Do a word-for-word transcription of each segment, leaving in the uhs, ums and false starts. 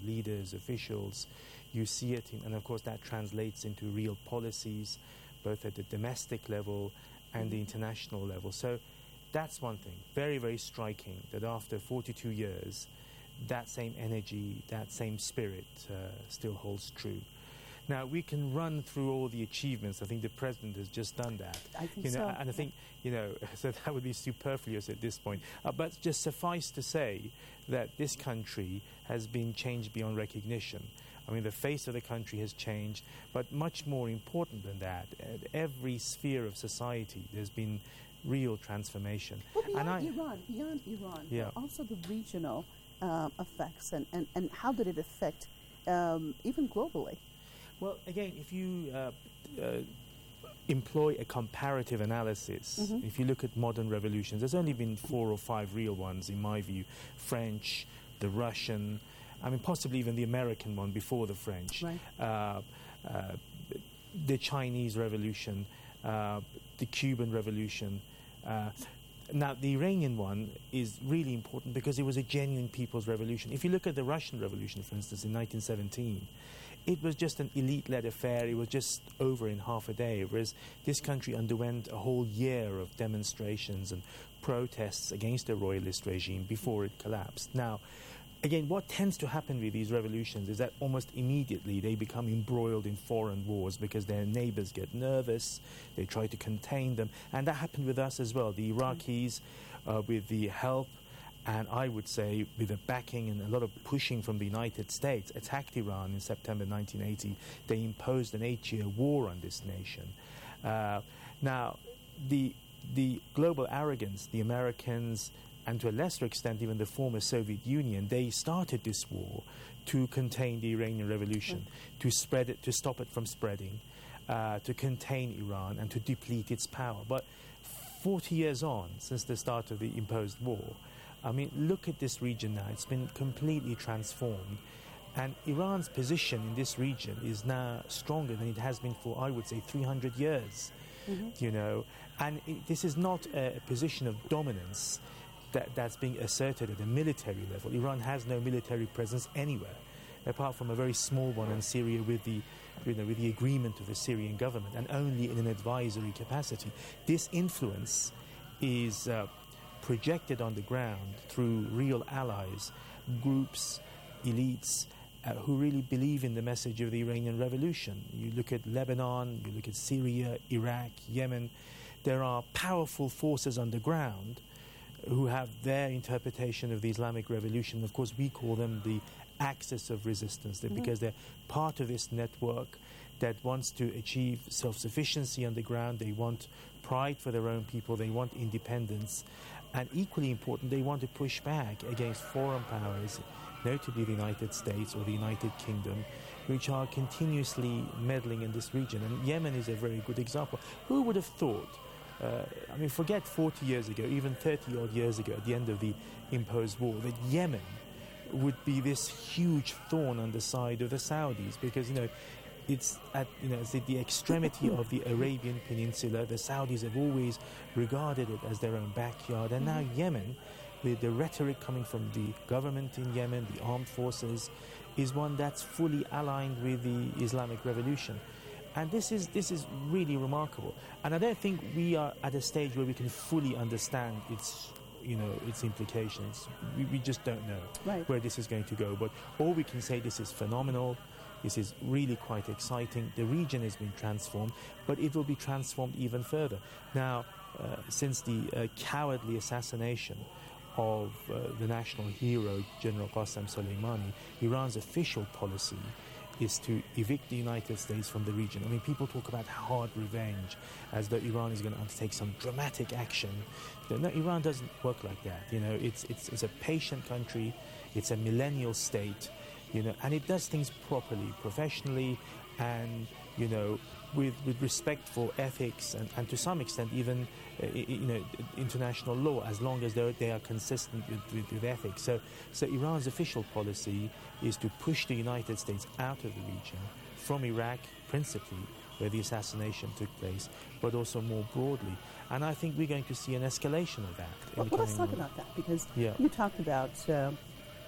leaders, officials. You see it, in, and of course that translates into real policies, both at the domestic level and the international level. So that's one thing, very, very striking, that after forty-two years, that same energy, that same spirit uh, still holds true. Now, we can run through all the achievements. I think the President has just done that. I think you know, so. And I think, you know, so that would be superfluous at this point. Uh, but just suffice to say that this country has been changed beyond recognition. I mean, the face of the country has changed, but much more important than that, at every sphere of society, there's been real transformation. Well, beyond and I, Iran, beyond Iran, yeah. but also the regional um, effects, and, and, and how did it affect um, even globally? Well, again, if you uh, uh, employ a comparative analysis, mm-hmm. if you look at modern revolutions, there's only been four or five real ones, in my view. French, the Russian, I mean, possibly even the American one before the French. Right. Uh, uh, the Chinese Revolution, uh, the Cuban Revolution. Uh, now, the Iranian one is really important because it was a genuine people's revolution. If you look at the Russian Revolution, for instance, in nineteen seventeen, it was just an elite-led affair. It was just over in half a day, whereas this country underwent a whole year of demonstrations and protests against the royalist regime before it collapsed. Now, again, what tends to happen with these revolutions is that almost immediately they become embroiled in foreign wars because their neighbors get nervous, they try to contain them, and that happened with us as well. The Iraqis, uh, with the help, and I would say with the backing and a lot of pushing from the United States, attacked Iran in September nineteen eighty. They imposed an eight-year war on this nation. Uh, now, the, the global arrogance, the Americans, and to a lesser extent even the former Soviet Union, they started this war to contain the Iranian Revolution, right. to spread it, to stop it from spreading, uh, to contain Iran and to deplete its power. But forty years on, since the start of the imposed war, I mean, look at this region now. It's been completely transformed. And Iran's position in this region is now stronger than it has been for, I would say, three hundred years. Mm-hmm. You know, and it, this is not a, a position of dominance that, that's being asserted at a military level. Iran has no military presence anywhere, apart from a very small one in Syria with the, you know, with the agreement of the Syrian government, and only in an advisory capacity. This influence is Uh, projected on the ground through real allies, groups, elites uh, who really believe in the message of the Iranian Revolution. You look at Lebanon, you look at Syria, Iraq, Yemen. There are powerful forces on the ground who have their interpretation of the Islamic Revolution. Of course, we call them the axis of resistance, mm-hmm. because they're part of this network that wants to achieve self-sufficiency on the ground. They want pride for their own people. They want independence. And equally important, they want to push back against foreign powers, notably the United States or the United Kingdom, which are continuously meddling in this region. And Yemen is a very good example. Who would have thought, uh, I mean, forget forty years ago, even thirty-odd years ago, at the end of the imposed war, that Yemen would be this huge thorn on the side of the Saudis, because, you know, it's at, you know, it's at the extremity of the Arabian Peninsula. The Saudis have always regarded it as their own backyard. And now Yemen, with the rhetoric coming from the government in Yemen, the armed forces, is one that's fully aligned with the Islamic Revolution. And this is, this is really remarkable. And I don't think we are at a stage where we can fully understand its, you know, its implications. We, we just don't know right. where this is going to go. But all we can say, this is phenomenal. This is really quite exciting. The region has been transformed, but it will be transformed even further. Now, uh, since the uh, cowardly assassination of uh, the national hero, General Qasem Soleimani, Iran's official policy is to evict the United States from the region. I mean, people talk about hard revenge, as though Iran is going to undertake some dramatic action. No, Iran doesn't work like that. You know, it's, it's, it's a patient country. It's a millennial state. You know, and it does things properly, professionally, and, you know, with, with respect for ethics and, and to some extent even, uh, you know, international law, as long as they are consistent with, with, with ethics. So, so Iran's official policy is to push the United States out of the region, from Iraq principally, where the assassination took place, but also more broadly. And I think we're going to see an escalation of that. Well, well let's talk about that, because yeah. you talked about Uh,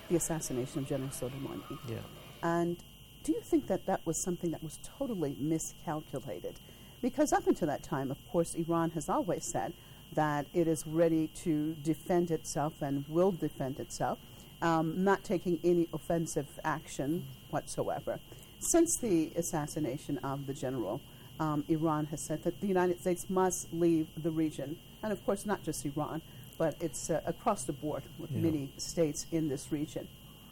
the assassination of General Soleimani. Yeah. And do you think that that was something that was totally miscalculated? Because up until that time, of course, Iran has always said that it is ready to defend itself and will defend itself, um, not taking any offensive action whatsoever. Since the assassination of the general, um, Iran has said that the United States must leave the region. And of course, not just Iran, but it's uh, across the board with Yeah. many states in this region.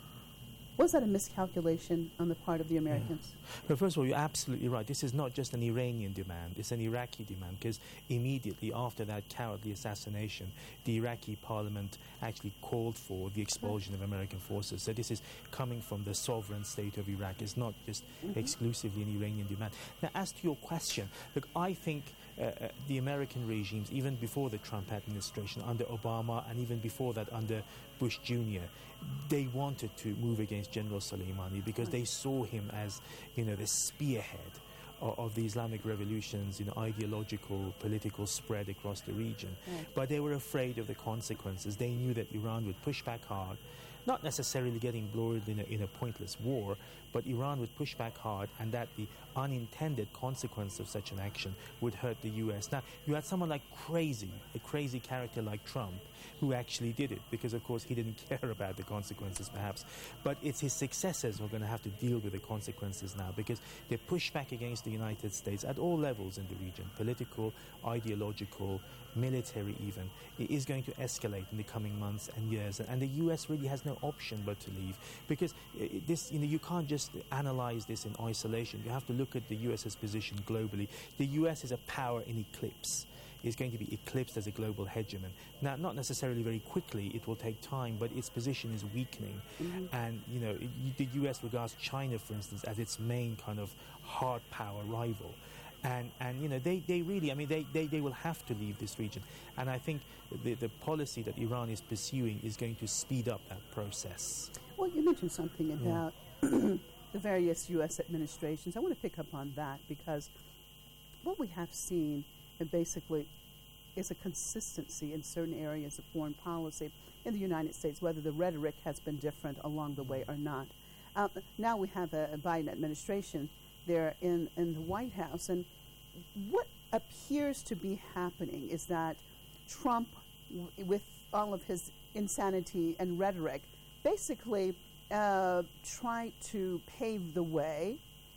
Was that a miscalculation on the part of the Americans? Yeah. Well, first of all, you're absolutely right. This is not just an Iranian demand, it's an Iraqi demand, because immediately after that cowardly assassination, the Iraqi parliament actually called for the expulsion of American forces. So this is coming from the sovereign state of Iraq. It's not just mm-hmm. exclusively an Iranian demand. Now, as to your question, look, I think uh, uh, the American regimes, even before the Trump administration, under Obama, and even before that under Bush Junior, they wanted to move against General Soleimani because they saw him as, you know, the spearhead of, of the Islamic revolutions, you know, ideological, political spread across the region. Right. But they were afraid of the consequences. They knew that Iran would push back hard, not necessarily getting embroiled in a, in a pointless war, but Iran would push back hard, and that the unintended consequence of such an action would hurt the U S. Now, you had someone like crazy, a crazy character like Trump, who actually did it, because, of course, he didn't care about the consequences, perhaps. But it's his successors who are going to have to deal with the consequences now, because they push back against the United States at all levels in the region, political, ideological, military even. It is going to escalate in the coming months and years, and the U S really has no option but to leave, because this, you know, you can't just analyze this in isolation. You have to look at the US's position globally. The U S is a power in eclipse. Is going to be eclipsed as a global hegemon. Now, not necessarily very quickly, it will take time, but its position is weakening. Mm-hmm. And, you know, it, the U S regards China, for instance, as its main kind of hard power rival. And, and you know, they, they really, I mean, they, they, they will have to leave this region. And I think the, the policy that Iran is pursuing is going to speed up that process. Well, you mentioned something about yeah. the various U S administrations. I want to pick up on that, because what we have seen basically is a consistency in certain areas of foreign policy in the United States, whether the rhetoric has been different along the way or not. Uh, now we have a, a Biden administration there in, in the White House, and what appears to be happening is that Trump, w- with all of his insanity and rhetoric, basically uh, tried to pave the way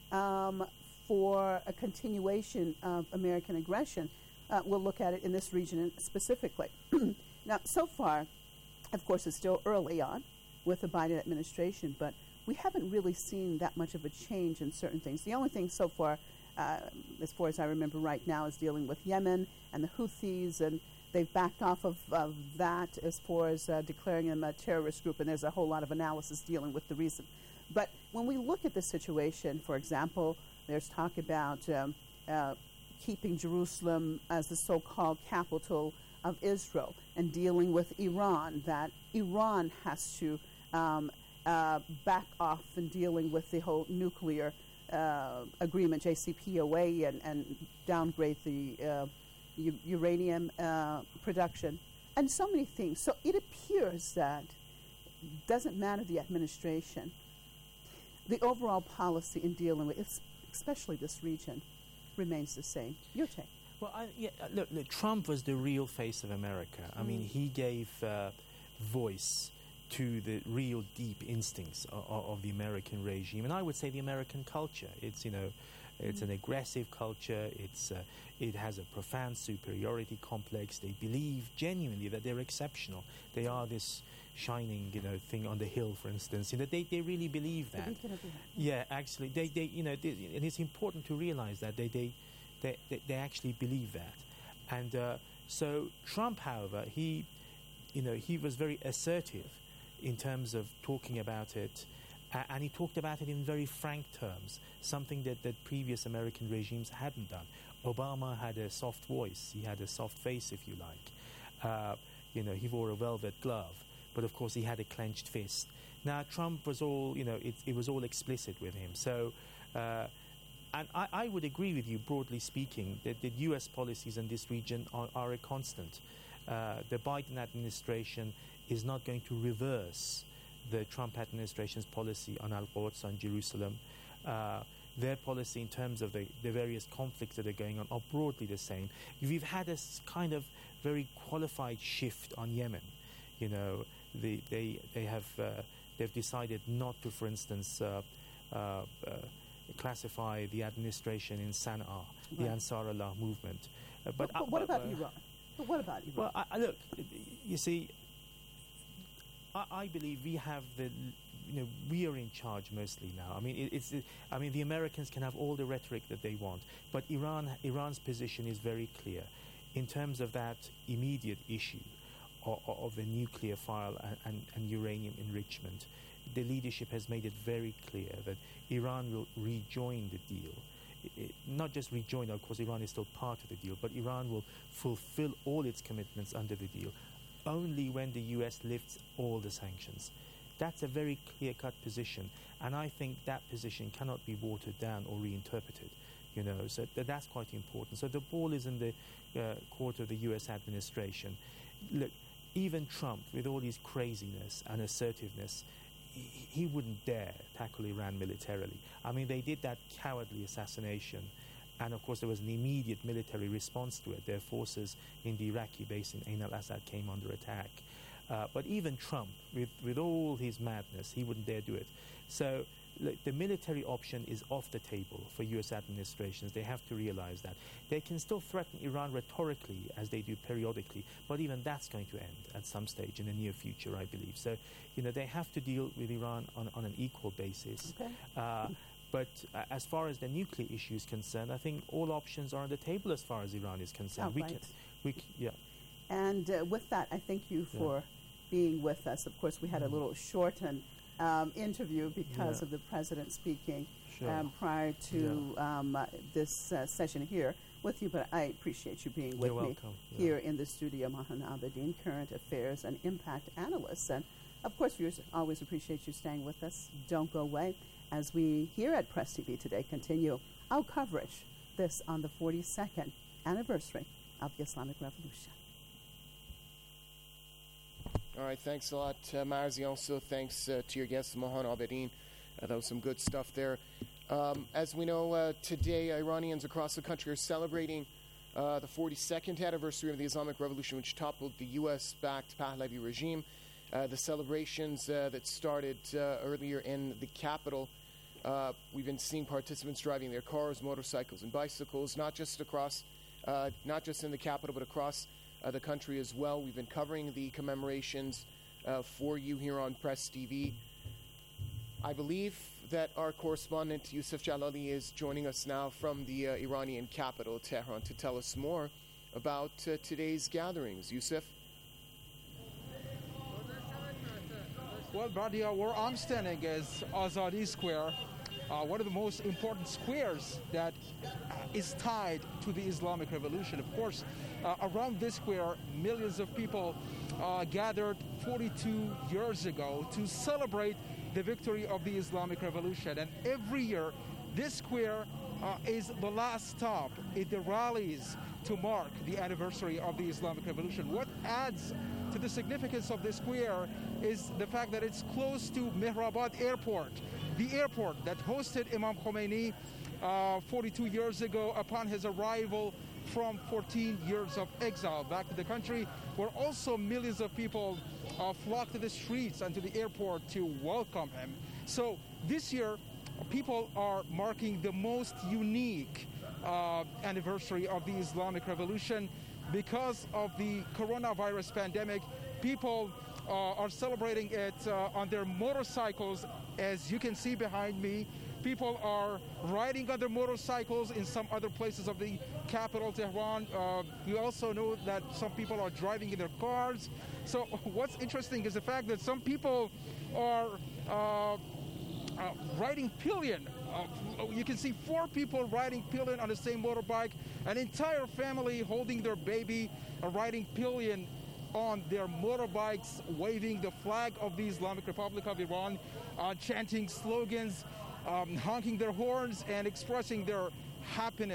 um, for a continuation of American aggression. Uh, we'll look at it in this region specifically. Now, so far, of course, it's still early on with the Biden administration, but we haven't really seen that much of a change in certain things. The only thing so far, uh, as far as I remember right now, is dealing with Yemen and the Houthis, and they've backed off of, of that as far as uh, declaring them a terrorist group, and there's a whole lot of analysis dealing with the reason. But when we look at the situation, for example, there's talk about um, uh, keeping Jerusalem as the so-called capital of Israel, and dealing with Iran, that Iran has to um, uh, back off in dealing with the whole nuclear uh, agreement, J C P O A, and, and downgrade the uh, u- uranium uh, production, and so many things. So it appears that doesn't matter the administration, the overall policy in dealing with, especially this region, remains the same. Your take? Well, I, yeah, look, look, Trump was the real face of America. I mm. mean, he gave uh, voice to the real deep instincts of, of the American regime, and I would say the American culture. It's, you know, it's mm. an aggressive culture. It's uh, it has a profound superiority complex. They believe genuinely that they're exceptional. They are this shining, you know, thing on the hill, for instance. You know, they, they really believe that. Yeah, actually, they, they you know, they, and it's important to realize that they they, they, they, they actually believe that. And uh, so Trump, however, he, you know, he was very assertive in terms of talking about it, uh, and he talked about it in very frank terms, something that, that previous American regimes hadn't done. Obama had a soft voice. He had a soft face, if you like. Uh, you know, he wore a velvet glove. But of course, he had a clenched fist. Now, Trump was all, you know, it, it was all explicit with him. So, uh, and I, I would agree with you, broadly speaking, that the U S policies in this region are, are a constant. Uh, the Biden administration is not going to reverse the Trump administration's policy on Al-Quds, on Jerusalem. Uh, their policy in terms of the, the various conflicts that are going on are broadly the same. We've had a kind of very qualified shift on Yemen. You know, the, they they have uh, they've decided not to, for instance, uh, uh, uh, classify the administration in Sana'a, right. the Ansar Allah movement. Uh, but, but, but what about uh, Iran? But what about Iran? Well, I, I look, you see, I, I believe we have the. You know, we are in charge mostly now. I mean, it, it's. It, I mean, the Americans can have all the rhetoric that they want, but Iran, Iran's position is very clear, in terms of that immediate issue of, of the nuclear file and, and, and uranium enrichment. The leadership has made it very clear that Iran will rejoin the deal. It, it, not just rejoin, of course, Iran is still part of the deal, but Iran will fulfill all its commitments under the deal only when the U S lifts all the sanctions. That's a very clear-cut position, and I think that position cannot be watered down or reinterpreted. You know, so th- that's quite important. So the ball is in the uh, court of the U S administration. Look, even Trump, with all his craziness and assertiveness, he, he wouldn't dare tackle Iran militarily. I mean, they did that cowardly assassination, and of course there was an immediate military response to it. Their forces in the Iraqi base in Ain al-Assad came under attack. Uh, but even Trump, with, with all his madness, he wouldn't dare do it. So look, the military option is off the table for U S administrations. They have to realize that. They can still threaten Iran rhetorically, as they do periodically, but even that's going to end at some stage in the near future, I believe. So, you know, they have to deal with Iran on, on an equal basis. Okay. Uh, but uh, as far as the nuclear issue is concerned, I think all options are on the table as far as Iran is concerned. Oh, we right. can, we c- yeah. And uh, with that, I thank you for... Yeah. being with us. Of course, we had a little shortened um, interview because yeah. of the president speaking sure. um, prior to yeah. um, uh, this uh, session here with you, but I appreciate you being with You're me welcome. here yeah. in the studio. Mahan Abedin, current affairs and impact analyst. And of course, viewers, always appreciate you staying with us. Don't go away as we here at Press T V today continue our coverage, this on the forty-second anniversary of the Islamic Revolution. All right, thanks a lot, uh, Marzi. Also, thanks uh, to your guest, Mahan Abedin. Uh, that was some good stuff there. Um, as we know, uh, today, Iranians across the country are celebrating uh, the forty-second anniversary of the Islamic Revolution, which toppled the U S-backed Pahlavi regime. Uh, the celebrations uh, that started uh, earlier in the capital, uh, we've been seeing participants driving their cars, motorcycles, and bicycles, not just across, uh, not just in the capital, but across Uh, the country as well. We've been covering the commemorations uh, for you here on Press T V. I believe that our correspondent Yusuf Jalali is joining us now from the uh, Iranian capital, Tehran, to tell us more about uh, today's gatherings. Yusuf? Well, Badia, where I'm standing is Azadi Square, uh, one of the most important squares that uh, is tied to the Islamic Revolution. Of course, Uh, around this square, millions of people uh, gathered forty-two years ago to celebrate the victory of the Islamic Revolution. And every year, this square uh, is the last stop in the rallies to mark the anniversary of the Islamic Revolution. What adds to the significance of this square is the fact that it's close to Mehrabad Airport, the airport that hosted Imam Khomeini uh, forty-two years ago upon his arrival from fourteen years of exile back to the country, where also millions of people uh, flocked to the streets and to the airport to welcome him. So this year, people are marking the most unique uh, anniversary of the Islamic Revolution. Because of the coronavirus pandemic, people uh, are celebrating it uh, on their motorcycles, as you can see behind me. People are riding on their motorcycles in some other places of the capital, Tehran. Uh, we also know that some people are driving in their cars. So what's interesting is the fact that some people are uh, uh, riding pillion. Uh, you can see four people riding pillion on the same motorbike, an entire family holding their baby, uh, riding pillion on their motorbikes, waving the flag of the Islamic Republic of Iran, uh, chanting slogans, Um, honking their horns and expressing their happiness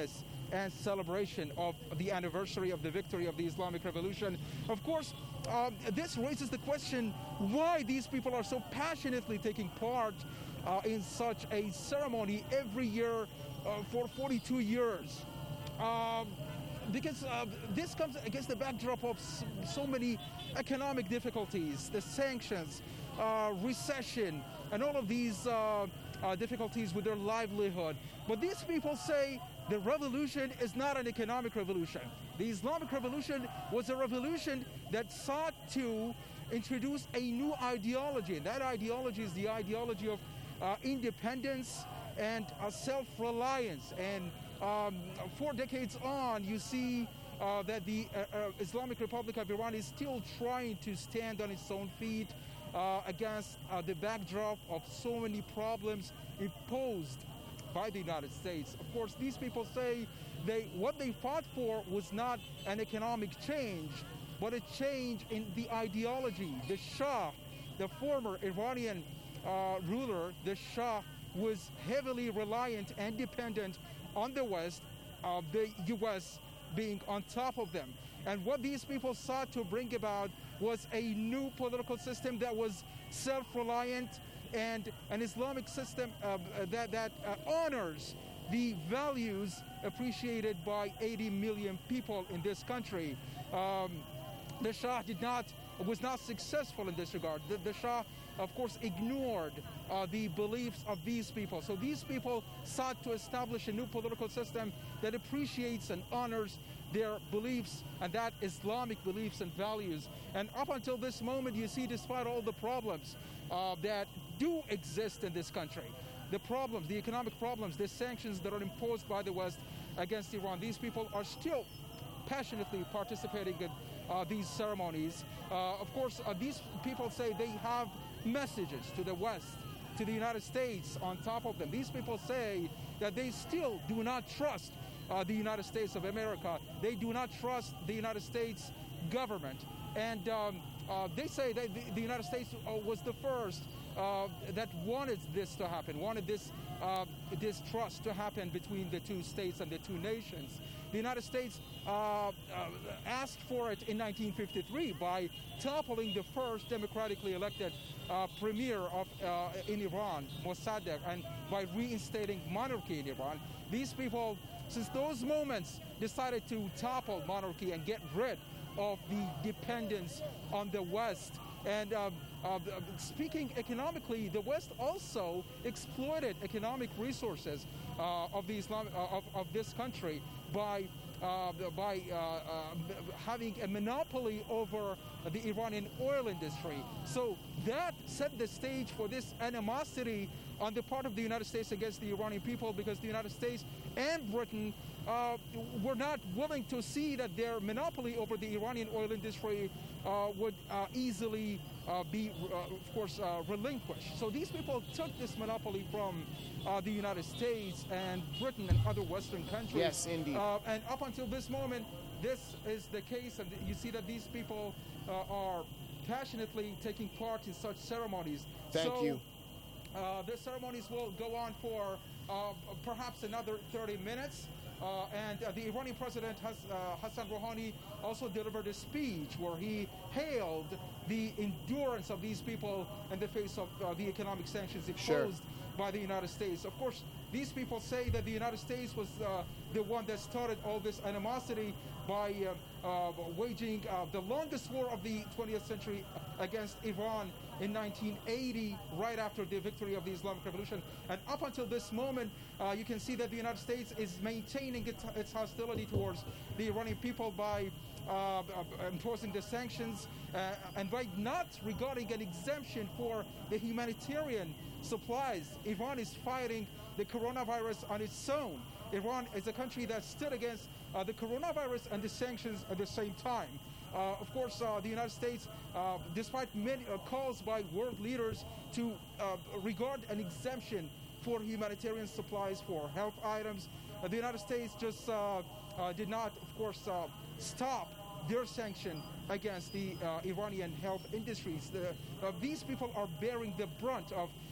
and celebration of the anniversary of the victory of the Islamic Revolution. Of course, um, this raises the question why these people are so passionately taking part uh, in such a ceremony every year uh, for forty-two years. Um, because uh, this comes against the backdrop of so, so many economic difficulties, the sanctions, uh, recession, and all of these uh, uh, difficulties with their livelihood. But these people say the revolution is not an economic revolution. The Islamic Revolution was a revolution that sought to introduce a new ideology, and that ideology is the ideology of uh, independence and uh, self-reliance. And um, four decades on, you see uh, that the uh, uh, Islamic Republic of Iran is still trying to stand on its own feet uh, against uh, the backdrop of so many problems imposed by the United States. Of course, these people say they what they fought for was not an economic change, but a change in the ideology. The Shah, the former Iranian uh, ruler, the Shah, was heavily reliant and dependent on the West, uh, the U S being on top of them. And what these people sought to bring about was a new political system that was self-reliant and an Islamic system uh, that, that uh, honors the values appreciated by eighty million people in this country. Um, the Shah did not, was not successful in this regard. The, the Shah, of course, ignored uh, the beliefs of these people. So these people sought to establish a new political system that appreciates and honors their beliefs, and that Islamic beliefs and values. And up until this moment, you see, despite all the problems uh, that do exist in this country, the problems, the economic problems, the sanctions that are imposed by the West against Iran, these people are still passionately participating in uh, these ceremonies. Uh, of course, uh, these people say they have messages to the West, to the United States on top of them. These people say that they still do not trust uh, the United States of America. They do not trust the United States government. And um, uh, they say that the, the United States uh, was the first uh, that wanted this to happen, wanted this, uh, this trust to happen between the two states and the two nations. The United States uh, uh, asked for it in nineteen fifty-three by toppling the first democratically elected uh, premier of uh, in Iran, Mossadegh, and by reinstating monarchy in Iran. These people, since those moments, decided to topple monarchy and get rid of the dependence on the West. And uh, uh, speaking economically, the West also exploited economic resources uh, of the Islam uh, of, of this country by uh, by uh, uh, having a monopoly over the Iranian oil industry. So that set the stage for this animosity on the part of the United States against the Iranian people, because the United States and Britain uh, were not willing to see that their monopoly over the Iranian oil industry uh, would uh, easily uh, be, uh, of course, uh, relinquished. So these people took this monopoly from uh, the United States and Britain and other Western countries. Yes, indeed. Uh, and up until this moment, this is the case, and you see that these people uh, are passionately taking part in such ceremonies. Thank so, you. Uh, the ceremonies will go on for uh, perhaps another thirty minutes. Uh, and uh, the Iranian president, Has, uh, Hassan Rouhani, also delivered a speech where he hailed the endurance of these people in the face of uh, the economic sanctions imposed Sure. by the United States. Of course, these people say that the United States was uh, the one that started all this animosity by uh, uh, waging uh, the longest war of the twentieth century against Iran in nineteen eighty, right after the victory of the Islamic Revolution. And up until this moment, uh, you can see that the United States is maintaining its, its hostility towards the Iranian people by uh, imposing the sanctions uh, and by not regarding an exemption for the humanitarian supplies. Iran is fighting the coronavirus on its own. Iran is a country that stood against uh, the coronavirus and the sanctions at the same time. Uh, of course, uh, the United States, uh, despite many uh, calls by world leaders to uh, regard an exemption for humanitarian supplies, for health items, uh, the United States just uh, uh, did not, of course, uh, stop their sanction against the uh, Iranian health industries. The, uh, these people are bearing the brunt of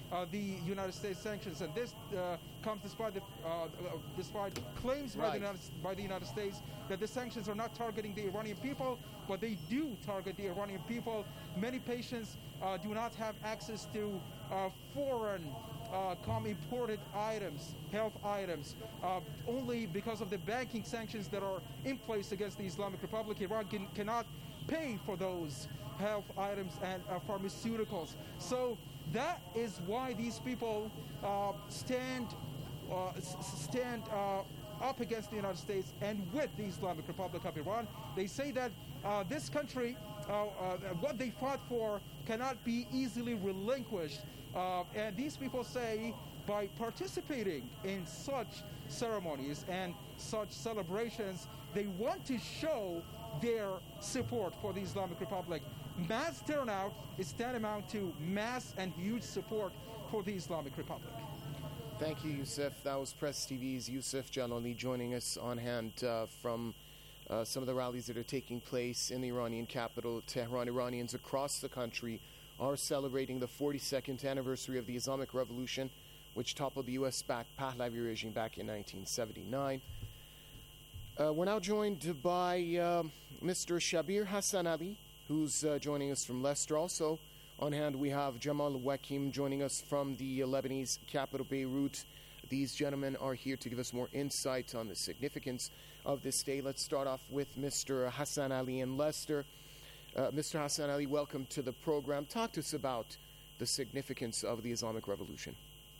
uh, the United States sanctions, and this uh, comes despite the, uh, uh, despite claims by, Right. the United, by the United States that the sanctions are not targeting the Iranian people, but they do target the Iranian people. Many patients uh, do not have access to uh, foreign uh, come imported items, health items, uh, only because of the banking sanctions that are in place against the Islamic Republic. Iran can, cannot pay for those health items and uh, pharmaceuticals. So that is why these people uh, stand uh, s- stand uh, up against the United States and with the Islamic Republic of Iran. They say that uh, this country, uh, uh, what they fought for, cannot be easily relinquished. Uh, and these people say by participating in such ceremonies and such celebrations, they want to show their support for the Islamic Republic. Mass turnout is tantamount to mass and huge support for the Islamic Republic. Thank you, Yusuf. That was Press T V's Yusuf Jalali joining us on hand uh, from uh, some of the rallies that are taking place in the Iranian capital, Tehran. Iranians across the country are celebrating the forty-second anniversary of the Islamic Revolution, which toppled the U S-backed Pahlavi regime back in nineteen seventy-nine. Uh, we're now joined by uh, Mister Shabir Hassan Ali, who's uh, joining us from Leicester. Also on hand, we have Jamal Wakim joining us from the Lebanese capital, Beirut. These gentlemen are here to give us more insight on the significance of this day. Let's start off with Mister Hassan Ali in Leicester. Uh, Mister Hassan Ali, welcome to the program. Talk to us about the significance of the Islamic Revolution.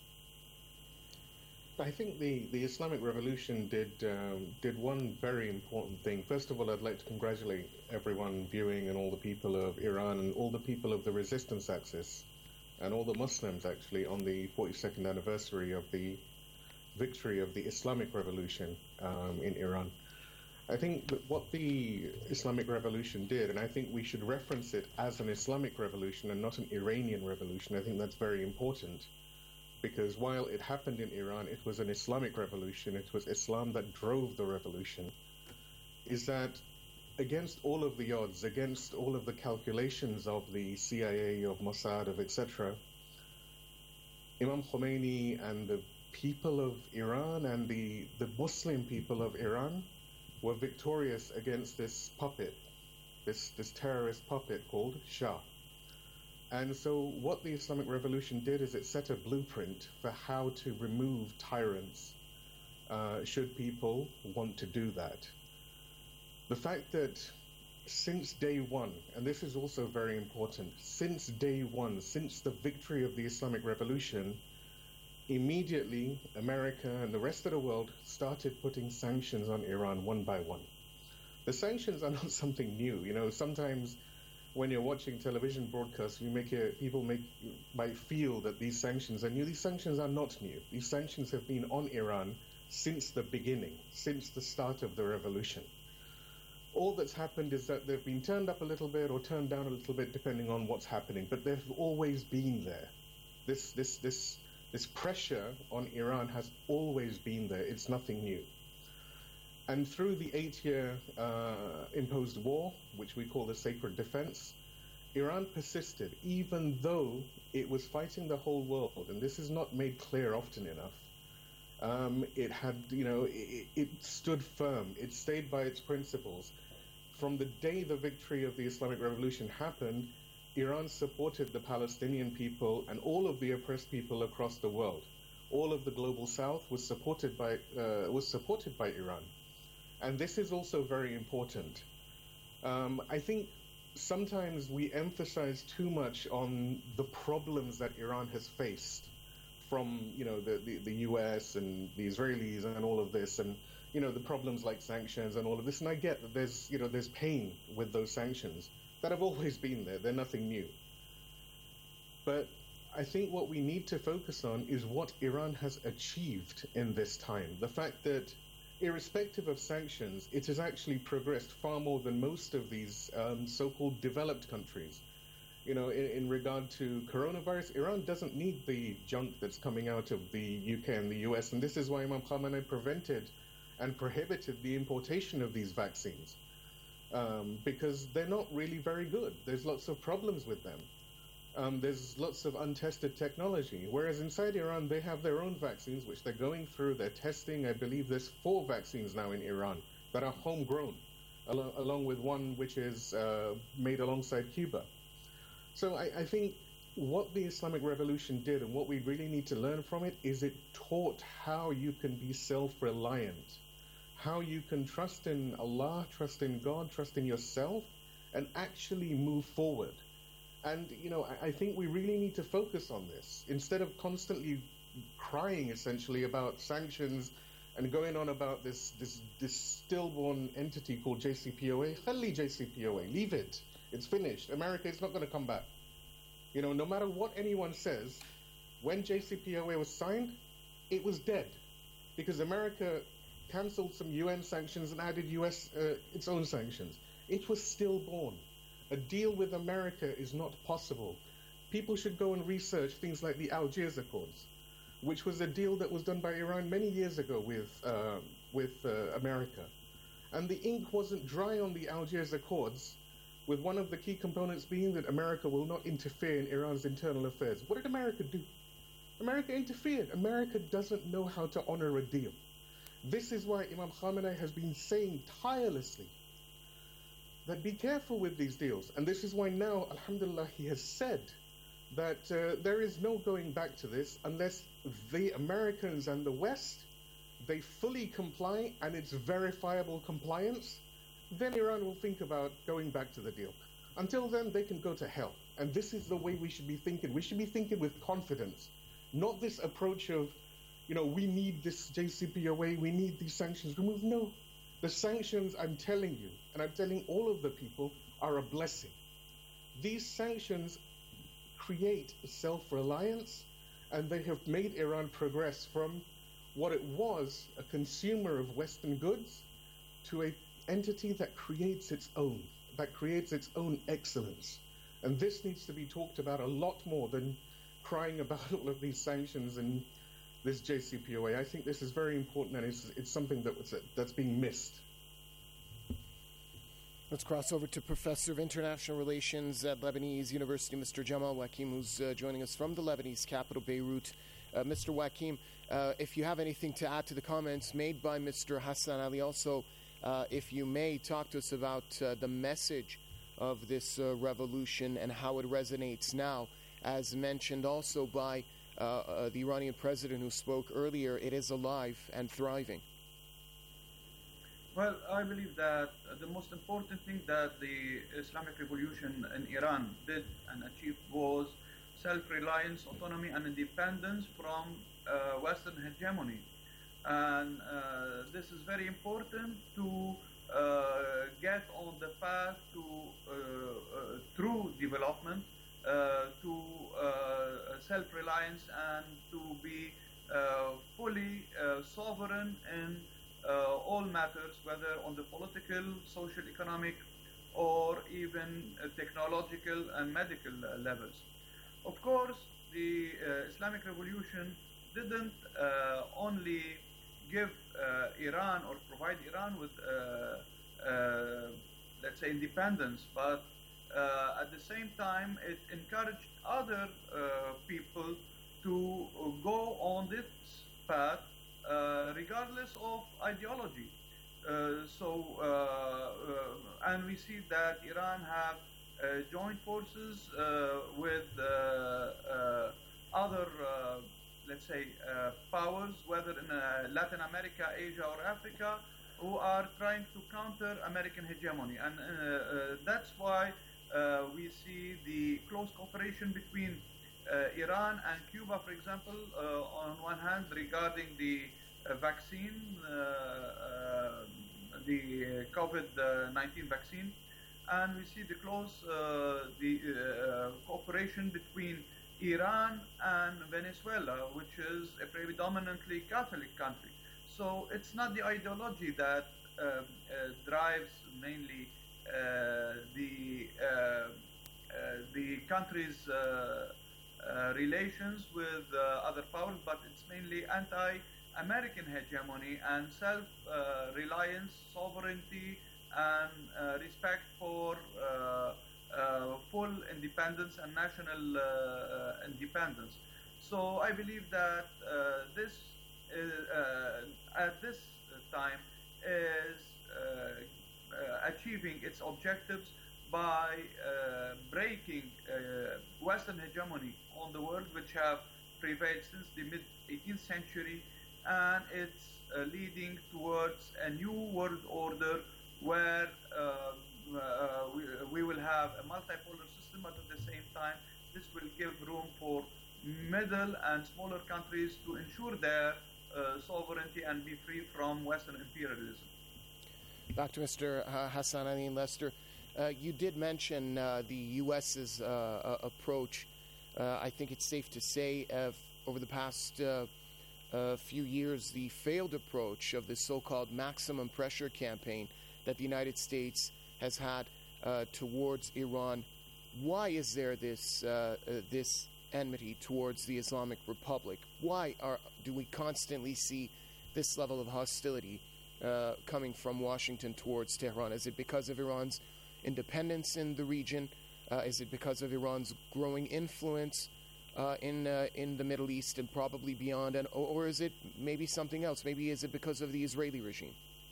I think the, the Islamic Revolution did um, did one very important thing. First of all, I'd like to congratulate everyone viewing and all the people of Iran and all the people of the resistance axis and all the Muslims actually on the forty-second anniversary of the victory of the Islamic Revolution um, in Iran. I think that what the Islamic Revolution did, and I think we should reference it as an Islamic Revolution and not an Iranian Revolution, I think that's very important. Because while it happened in Iran, it was an Islamic revolution, it was Islam that drove the revolution, is that against all of the odds, against all of the calculations of the C I A, of Mossad, of et cetera, Imam Khomeini and the people of Iran and the, the Muslim people of Iran were victorious against this puppet, this, this terrorist puppet called Shah. And so what the Islamic Revolution did is it set a blueprint for how to remove tyrants uh, should people want to do that. The fact that since day one, and this is also very important, since day one, since the victory of the Islamic Revolution, immediately America and the rest of the world started putting sanctions on Iran one by one. The sanctions are not something new. You know, sometimes when you're watching television broadcasts, you make a, people make might feel that these sanctions are new. These sanctions are not new. These sanctions have been on Iran since the beginning, since the start of the revolution. All that's happened is that they've been turned up a little bit or turned down a little bit depending on what's happening, but they've always been there. This, this, this, this pressure on Iran has always been there. It's nothing new. And through the eight-year uh, imposed war, which we call the Sacred Defense, Iran persisted, even though it was fighting the whole world. And this is not made clear often enough. Um, it had, you know, it, it stood firm. It stayed by its principles. From the day the victory of the Islamic Revolution happened, Iran supported the Palestinian people and all of the oppressed people across the world. All of the global South was supported by uh, was supported by Iran. And this is also very important. Um, I think sometimes we emphasize too much on the problems that Iran has faced from, you know, the, the, the U S and the Israelis and all of this, and, you know, the problems like sanctions and all of this. And I get that there's, you know, there's pain with those sanctions that have always been there. They're nothing new. But I think what we need to focus on is what Iran has achieved in this time. The fact that irrespective of sanctions, it has actually progressed far more than most of these um, so-called developed countries. You know, in, in regard to coronavirus, Iran doesn't need the junk that's coming out of the U K and the U S, and this is why Imam Khamenei prevented and prohibited the importation of these vaccines, um, because they're not really very good. There's lots of problems with them. Um, there's lots of untested technology, whereas inside Iran they have their own vaccines, which they're going through. They're testing. I believe there's four vaccines now in Iran that are homegrown, along, along with one which is uh, made alongside Cuba. So I, I think what the Islamic Revolution did and what we really need to learn from it is it taught how you can be self-reliant, how you can trust in Allah, trust in God, trust in yourself, and actually move forward. And, you know, I, I think we really need to focus on this instead of constantly crying, essentially, about sanctions and going on about this, this, this stillborn entity called J C P O A. Khali J C P O A, leave it. It's finished. America is not going to come back. You know, no matter what anyone says, when J C P O A was signed, it was dead because America cancelled some U N sanctions and added U S uh, its own sanctions. It was stillborn. A deal with America is not possible. People should go and research things like the Algiers Accords, which was a deal that was done by Iran many years ago with uh, with uh, America. And the ink wasn't dry on the Algiers Accords, with one of the key components being that America will not interfere in Iran's internal affairs. What did America do? America interfered. America doesn't know how to honor a deal. This is why Imam Khamenei has been saying tirelessly that be careful with these deals. And this is why now, alhamdulillah, he has said that uh, there is no going back to this unless the Americans and the West, they fully comply and it's verifiable compliance. Then Iran will think about going back to the deal. Until then, they can go to hell. And this is the way we should be thinking. We should be thinking with confidence, not this approach of, you know, we need this J C P O A, we need these sanctions removed. No, the sanctions, I'm telling you, and I'm telling all of the people, are a blessing. These sanctions create self-reliance, and they have made Iran progress from what it was, a consumer of Western goods, to a entity that creates its own, that creates its own excellence. And this needs to be talked about a lot more than crying about all of these sanctions and this J C P O A. I think this is very important, and it's, it's something that was, that's being missed. Let's cross over to Professor of International Relations at Lebanese University, Mister Jamal Wakim, who's uh, joining us from the Lebanese capital, Beirut. Uh, Mister Wakim, uh, if you have anything to add to the comments made by Mister Hassan Ali, also, uh, if you may, talk to us about uh, the message of this uh, revolution and how it resonates now. As mentioned also by uh, uh, the Iranian president who spoke earlier, it is alive and thriving. Well, I believe that the most important thing that the Islamic Revolution in Iran did and achieved was self-reliance, autonomy, and independence from uh, Western hegemony. And uh, this is very important to uh, get on the path to uh, uh, true development, uh, to uh, self-reliance, and to be uh, fully uh, sovereign in Uh, all matters, whether on the political, social, economic, or even uh, technological and medical uh, levels. Of course, the uh, Islamic Revolution didn't uh, only give uh, Iran or provide Iran with, uh, uh, let's say, independence, but uh, at the same time, it encouraged other uh, people to go on this path, Uh, regardless of ideology. Uh, so, uh, uh, and we see that Iran have uh, joined forces uh, with uh, uh, other, uh, let's say, uh, powers, whether in uh, Latin America, Asia, or Africa, who are trying to counter American hegemony. And uh, uh, that's why uh, we see the close cooperation between Uh, Iran and Cuba, for example, uh, on one hand, regarding the uh, vaccine, uh, uh, the COVID nineteen vaccine, and we see the close uh, the uh, cooperation between Iran and Venezuela, which is a predominantly Catholic country. So it's not the ideology that uh, uh, drives mainly uh, the uh, uh, the country's uh, Uh, relations with uh, other powers, but it's mainly anti-American hegemony and self-reliance, uh, sovereignty, and uh, respect for uh, uh, full independence and national uh, uh, independence. So I believe that uh, this is, uh, at this time is uh, uh, achieving its objectives by uh, breaking uh, Western hegemony on the world, which have prevailed since the mid eighteenth century, and it's uh, leading towards a new world order where uh, uh, we, we will have a multipolar system, but at the same time, this will give room for middle and smaller countries to ensure their uh, sovereignty and be free from Western imperialism. Back to Mister Hassan Amin Lester. Uh, you did mention uh, the U S's uh, uh, approach. Uh, I think it's safe to say uh, over the past uh, uh, few years, the failed approach of the so-called maximum pressure campaign that the United States has had uh, towards Iran. Why is there this uh, uh, this enmity towards the Islamic Republic? Why are do we constantly see this level of hostility uh, coming from Washington towards Tehran? Is it because of Iran's independence in the region? Uh, is it because of Iran's growing influence uh, in uh, in the Middle East and probably beyond? And or, or is it maybe something else? Maybe is it because of the Israeli regime?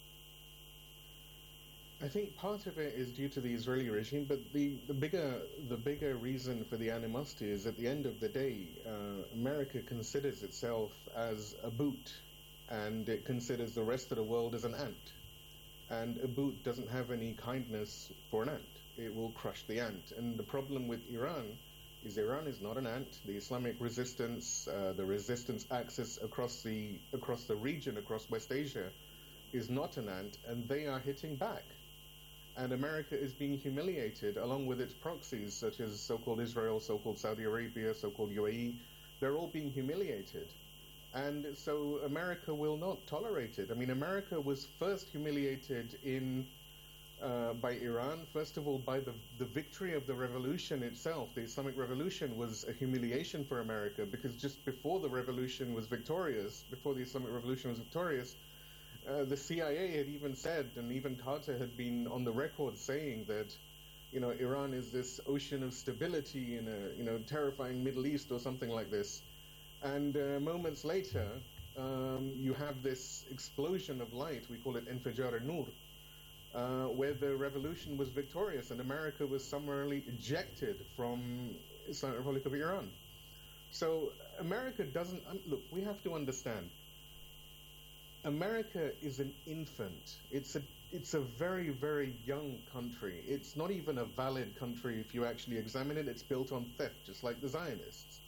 I think part of it is due to the Israeli regime, but the, the bigger the bigger reason for the animosity is at the end of the day, uh, America considers itself as a boot, and it considers the rest of the world as an ant. And a boot doesn't have any kindness for an ant. It will crush the ant. And the problem with Iran is Iran is not an ant. The Islamic resistance, uh, the resistance axis across the across the region, across West Asia, is not an ant, and they are hitting back. And America is being humiliated along with its proxies, such as so-called Israel, so-called Saudi Arabia, so-called U A E. They're all being humiliated. And so America will not tolerate it. I mean, America was first humiliated in uh, by Iran. First of all, by the, the victory of the revolution itself. The Islamic Revolution was a humiliation for America, because just before the revolution was victorious, before the Islamic Revolution was victorious, Uh, the C I A had even said, and even Carter had been on the record saying that, you know, Iran is this ocean of stability in a, you know, terrifying Middle East or something like this. And uh, moments later, um, you have this explosion of light, we call it Infijar al-Nur, uh, where the revolution was victorious and America was summarily ejected from Islamic Republic of Iran. So America doesn't, um, look, we have to understand, America is an infant. It's a it's a very, very young country. It's not even a valid country if you actually examine it. It's built on theft, just like the Zionists.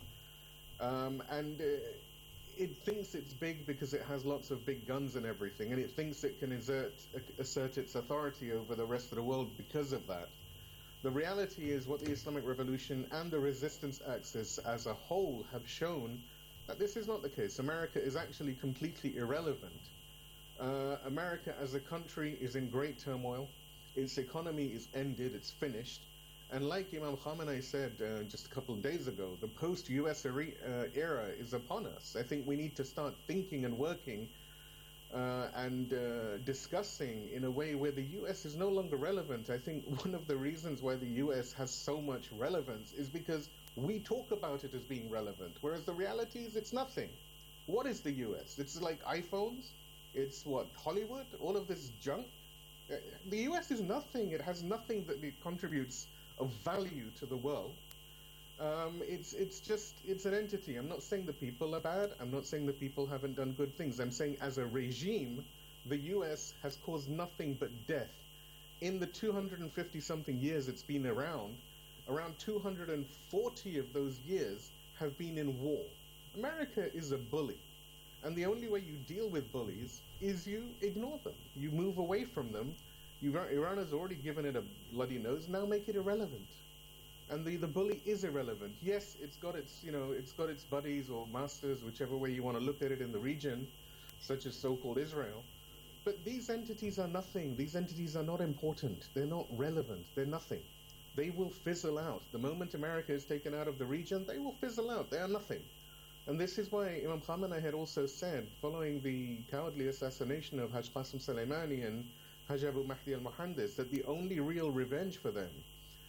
Um, and uh, it thinks it's big because it has lots of big guns and everything, and it thinks it can exert, assert its authority over the rest of the world because of that. The reality is what the Islamic Revolution and the resistance axis as a whole have shown, that this is not the case. America is actually completely irrelevant. Uh, America as a country is in great turmoil. Its economy is ended, it's finished. And like Imam Khamenei said uh, just a couple of days ago, the post-U S era, uh, era is upon us. I think we need to start thinking and working uh, and uh, discussing in a way where the U S is no longer relevant. I think one of the reasons why the U S has so much relevance is because we talk about it as being relevant, whereas the reality is it's nothing. What is the U S? It's like iPhones. It's what, Hollywood? All of this junk? Uh, the U S is nothing. It has nothing that it contributes of value to the world. Um, it's it's just, it's an entity. I'm not saying the people are bad. I'm not saying the people haven't done good things. I'm saying as a regime, the U S has caused nothing but death. In the two hundred fifty something years it's been around, around two hundred forty of those years have been in war. America is a bully. And the only way you deal with bullies is you ignore them. You move away from them. You've, Iran has already given it a bloody nose. Now make it irrelevant. And the, the bully is irrelevant. Yes, it's got its, you know, it's got its buddies or masters, whichever way you want to look at it in the region, such as so-called Israel. But these entities are nothing. These entities are not important. They're not relevant. They're nothing. They will fizzle out. The moment America is taken out of the region, they will fizzle out. They are nothing. And this is why Imam Khamenei had also said, following the cowardly assassination of Haj Qasem Soleimani and Haj Abu Mahdi al-Mohandes, that the only real revenge for them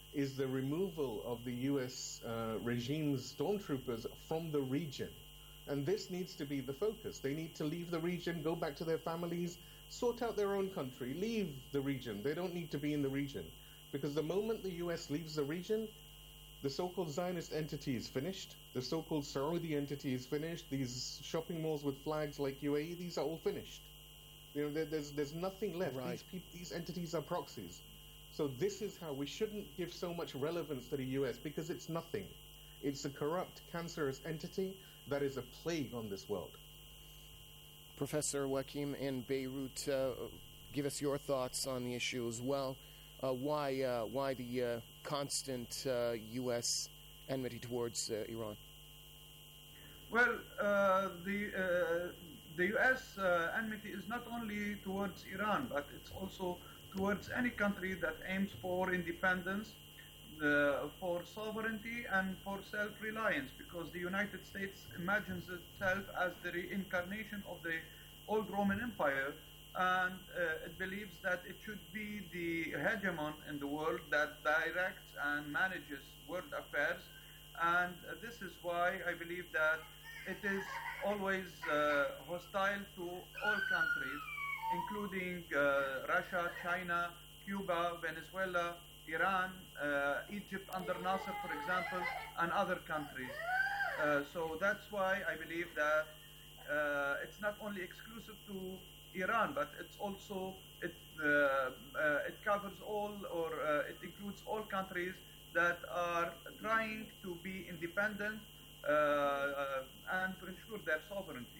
is the removal of the U S uh, regime's stormtroopers from the region. And this needs to be the focus. They need to leave the region, go back to their families, sort out their own country, leave the region. They don't need to be in the region. Because the moment the U S leaves the region, the so-called Zionist entity is finished. The so-called Saudi entity is finished. These shopping malls with flags like U A E, these are all finished. You know, there, there's there's nothing left. Right. These peop- these entities are proxies. So this is how we shouldn't give so much relevance to the U S because it's nothing. It's a corrupt, cancerous entity that is a plague on this world. Professor Joachim in Beirut, uh, give us your thoughts on the issue as well. Uh, why uh, why the uh, constant uh, U S enmity towards uh, Iran? Well, uh, the uh, the U S uh, enmity is not only towards Iran, but it's also towards any country that aims for independence, uh, for sovereignty, and for self-reliance, because the United States imagines itself as the reincarnation of the old Roman Empire, and uh, it believes that it should be the hegemon in the world that directs and manages world affairs. And uh, this is why I believe that it is always uh, hostile to all countries, including uh, Russia, China, Cuba, Venezuela, Iran, uh, Egypt under Nasser, for example, and other countries. Uh, so that's why I believe that uh, it's not only exclusive to Iran, but it's also it uh, uh, it covers all, or uh, it includes all countries that are trying to be independent uh, uh, and to ensure their sovereignty.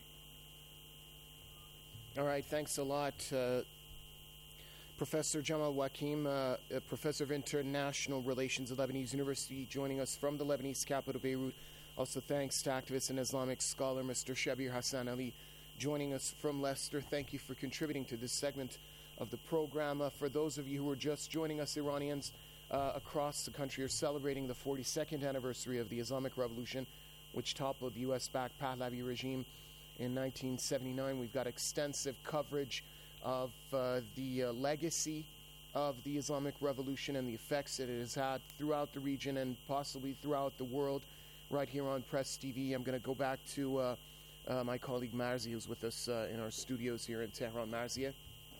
All right, thanks a lot. Uh, Professor Jamal Joachim, uh, a professor of international relations at Lebanese University, joining us from the Lebanese capital, Beirut. Also thanks to activist and Islamic scholar Mister Shabir Hassan Ali, joining us from Leicester. Thank you for contributing to this segment of the program. Uh, for those of you who are just joining us, Iranians uh, across the country are celebrating the forty-second anniversary of the Islamic Revolution, which toppled the U S-backed Pahlavi regime in nineteen seventy-nine. We've got extensive coverage of uh, the uh, legacy of the Islamic Revolution and the effects that it has had throughout the region and possibly throughout the world right here on Press T V. I'm going to go back to uh, uh, my colleague Marzi, who's with us uh, in our studios here in Tehran. Marzia.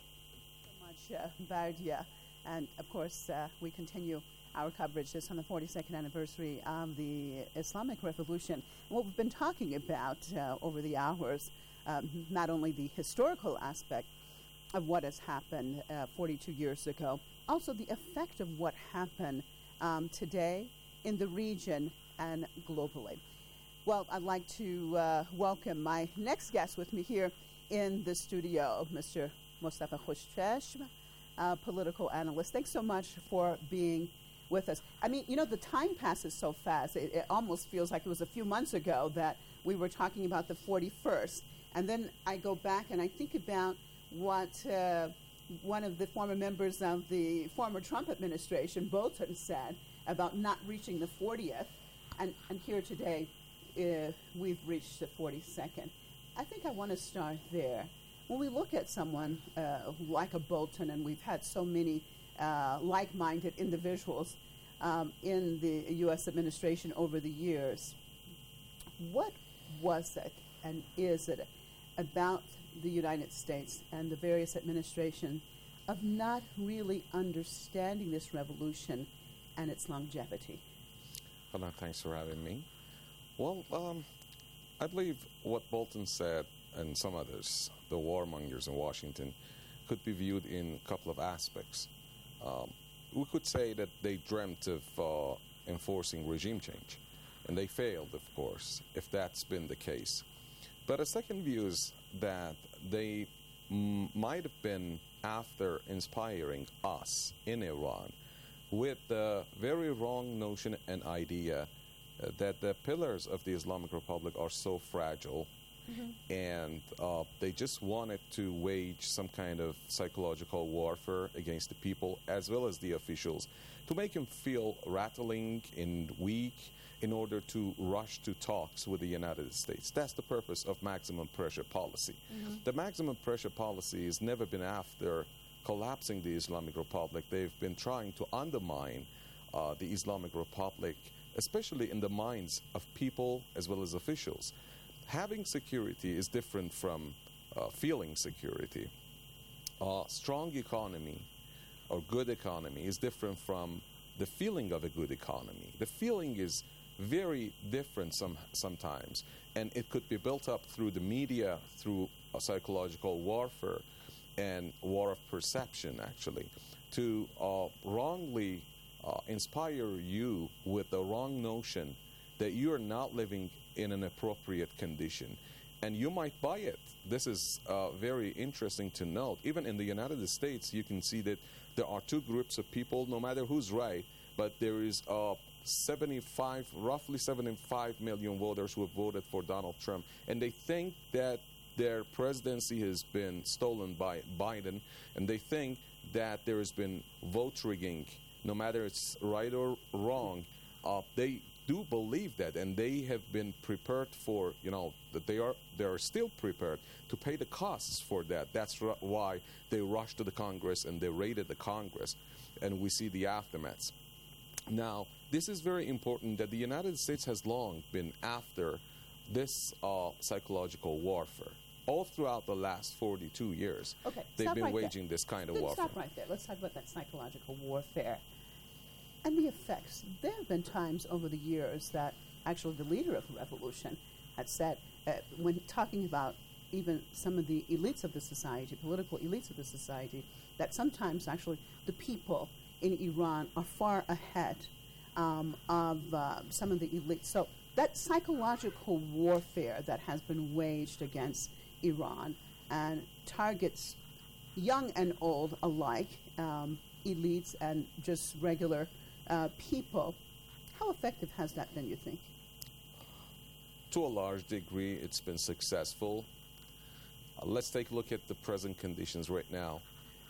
So much, uh, Bardia. And of course, uh, we continue our coverage just on the forty-second anniversary of the Islamic Revolution. What we've been talking about uh, over the hours, um, not only the historical aspect of what has happened uh, forty-two years ago, also the effect of what happened um, today in the region and globally. Well, I'd like to uh, welcome my next guest with me here in the studio, Mister Mostafa Khoshcheshm, uh, political analyst. Thanks so much for being with us. I mean, you know, the time passes so fast. It, it almost feels like it was a few months ago that we were talking about the forty-first. And then I go back and I think about what uh, one of the former members of the former Trump administration, Bolton, said about not reaching the fortieth. And, and here today, uh, we've reached the forty-second. I think I want to start there. When we look at someone uh, like a Bolton, and we've had so many uh, like-minded individuals um, in the U S administration over the years, what was it and is it about the United States and the various administrations of not really understanding this revolution and its longevity? Hello, thanks for having me. Well, um, I believe what Bolton said and some others, the warmongers in Washington, could be viewed in a couple of aspects. Um, we could say that they dreamt of uh, enforcing regime change, and they failed, of course, if that's been the case. But a second view is that they m- might have been after inspiring us in Iran with the very wrong notion and idea uh, that the pillars of the Islamic Republic are so fragile, mm-hmm. and uh, they just wanted to wage some kind of psychological warfare against the people as well as the officials to make them feel rattling and weak in order to rush to talks with the United States. That's the purpose of maximum pressure policy. Mm-hmm. The maximum pressure policy has never been after collapsing the Islamic Republic. They've been trying to undermine uh, the Islamic Republic, especially in the minds of people as well as officials. Having security is different from uh, feeling security. A strong economy or good economy is different from the feeling of a good economy. The feeling is very different some, sometimes, and it could be built up through the media, through a psychological warfare and war of perception, actually, to uh, wrongly uh, inspire you with the wrong notion that you are not living in an appropriate condition. And you might buy it. This is uh, very interesting to note. Even in the United States, you can see that there are two groups of people, no matter who's right, but there is uh, seventy-five, roughly seventy-five million voters who have voted for Donald Trump, and they think that their presidency has been stolen by Biden, and they think that there has been vote rigging, no matter it's right or wrong. Uh, they do believe that, and they have been prepared for, you know, that they are they are still prepared to pay the costs for that. That's r- why they rushed to the Congress and they raided the Congress, and we see the aftermaths. Now, this is very important that the United States has long been after this uh, psychological warfare. All throughout the last forty-two years, Okay, they've stop been right there. waging this kind of Then warfare. Stop right there. Let's talk about that psychological warfare and the effects. There have been times over the years that actually the leader of the revolution had said, uh, when talking about even some of the elites of the society, political elites of the society, that sometimes actually the people in Iran are far ahead um, of uh, some of the elites. So that psychological warfare that has been waged against Iran and targets young and old alike, um, elites and just regular uh, people, how effective has that been, you think? To a large degree, it's been successful. Uh, let's take a look at the present conditions right now.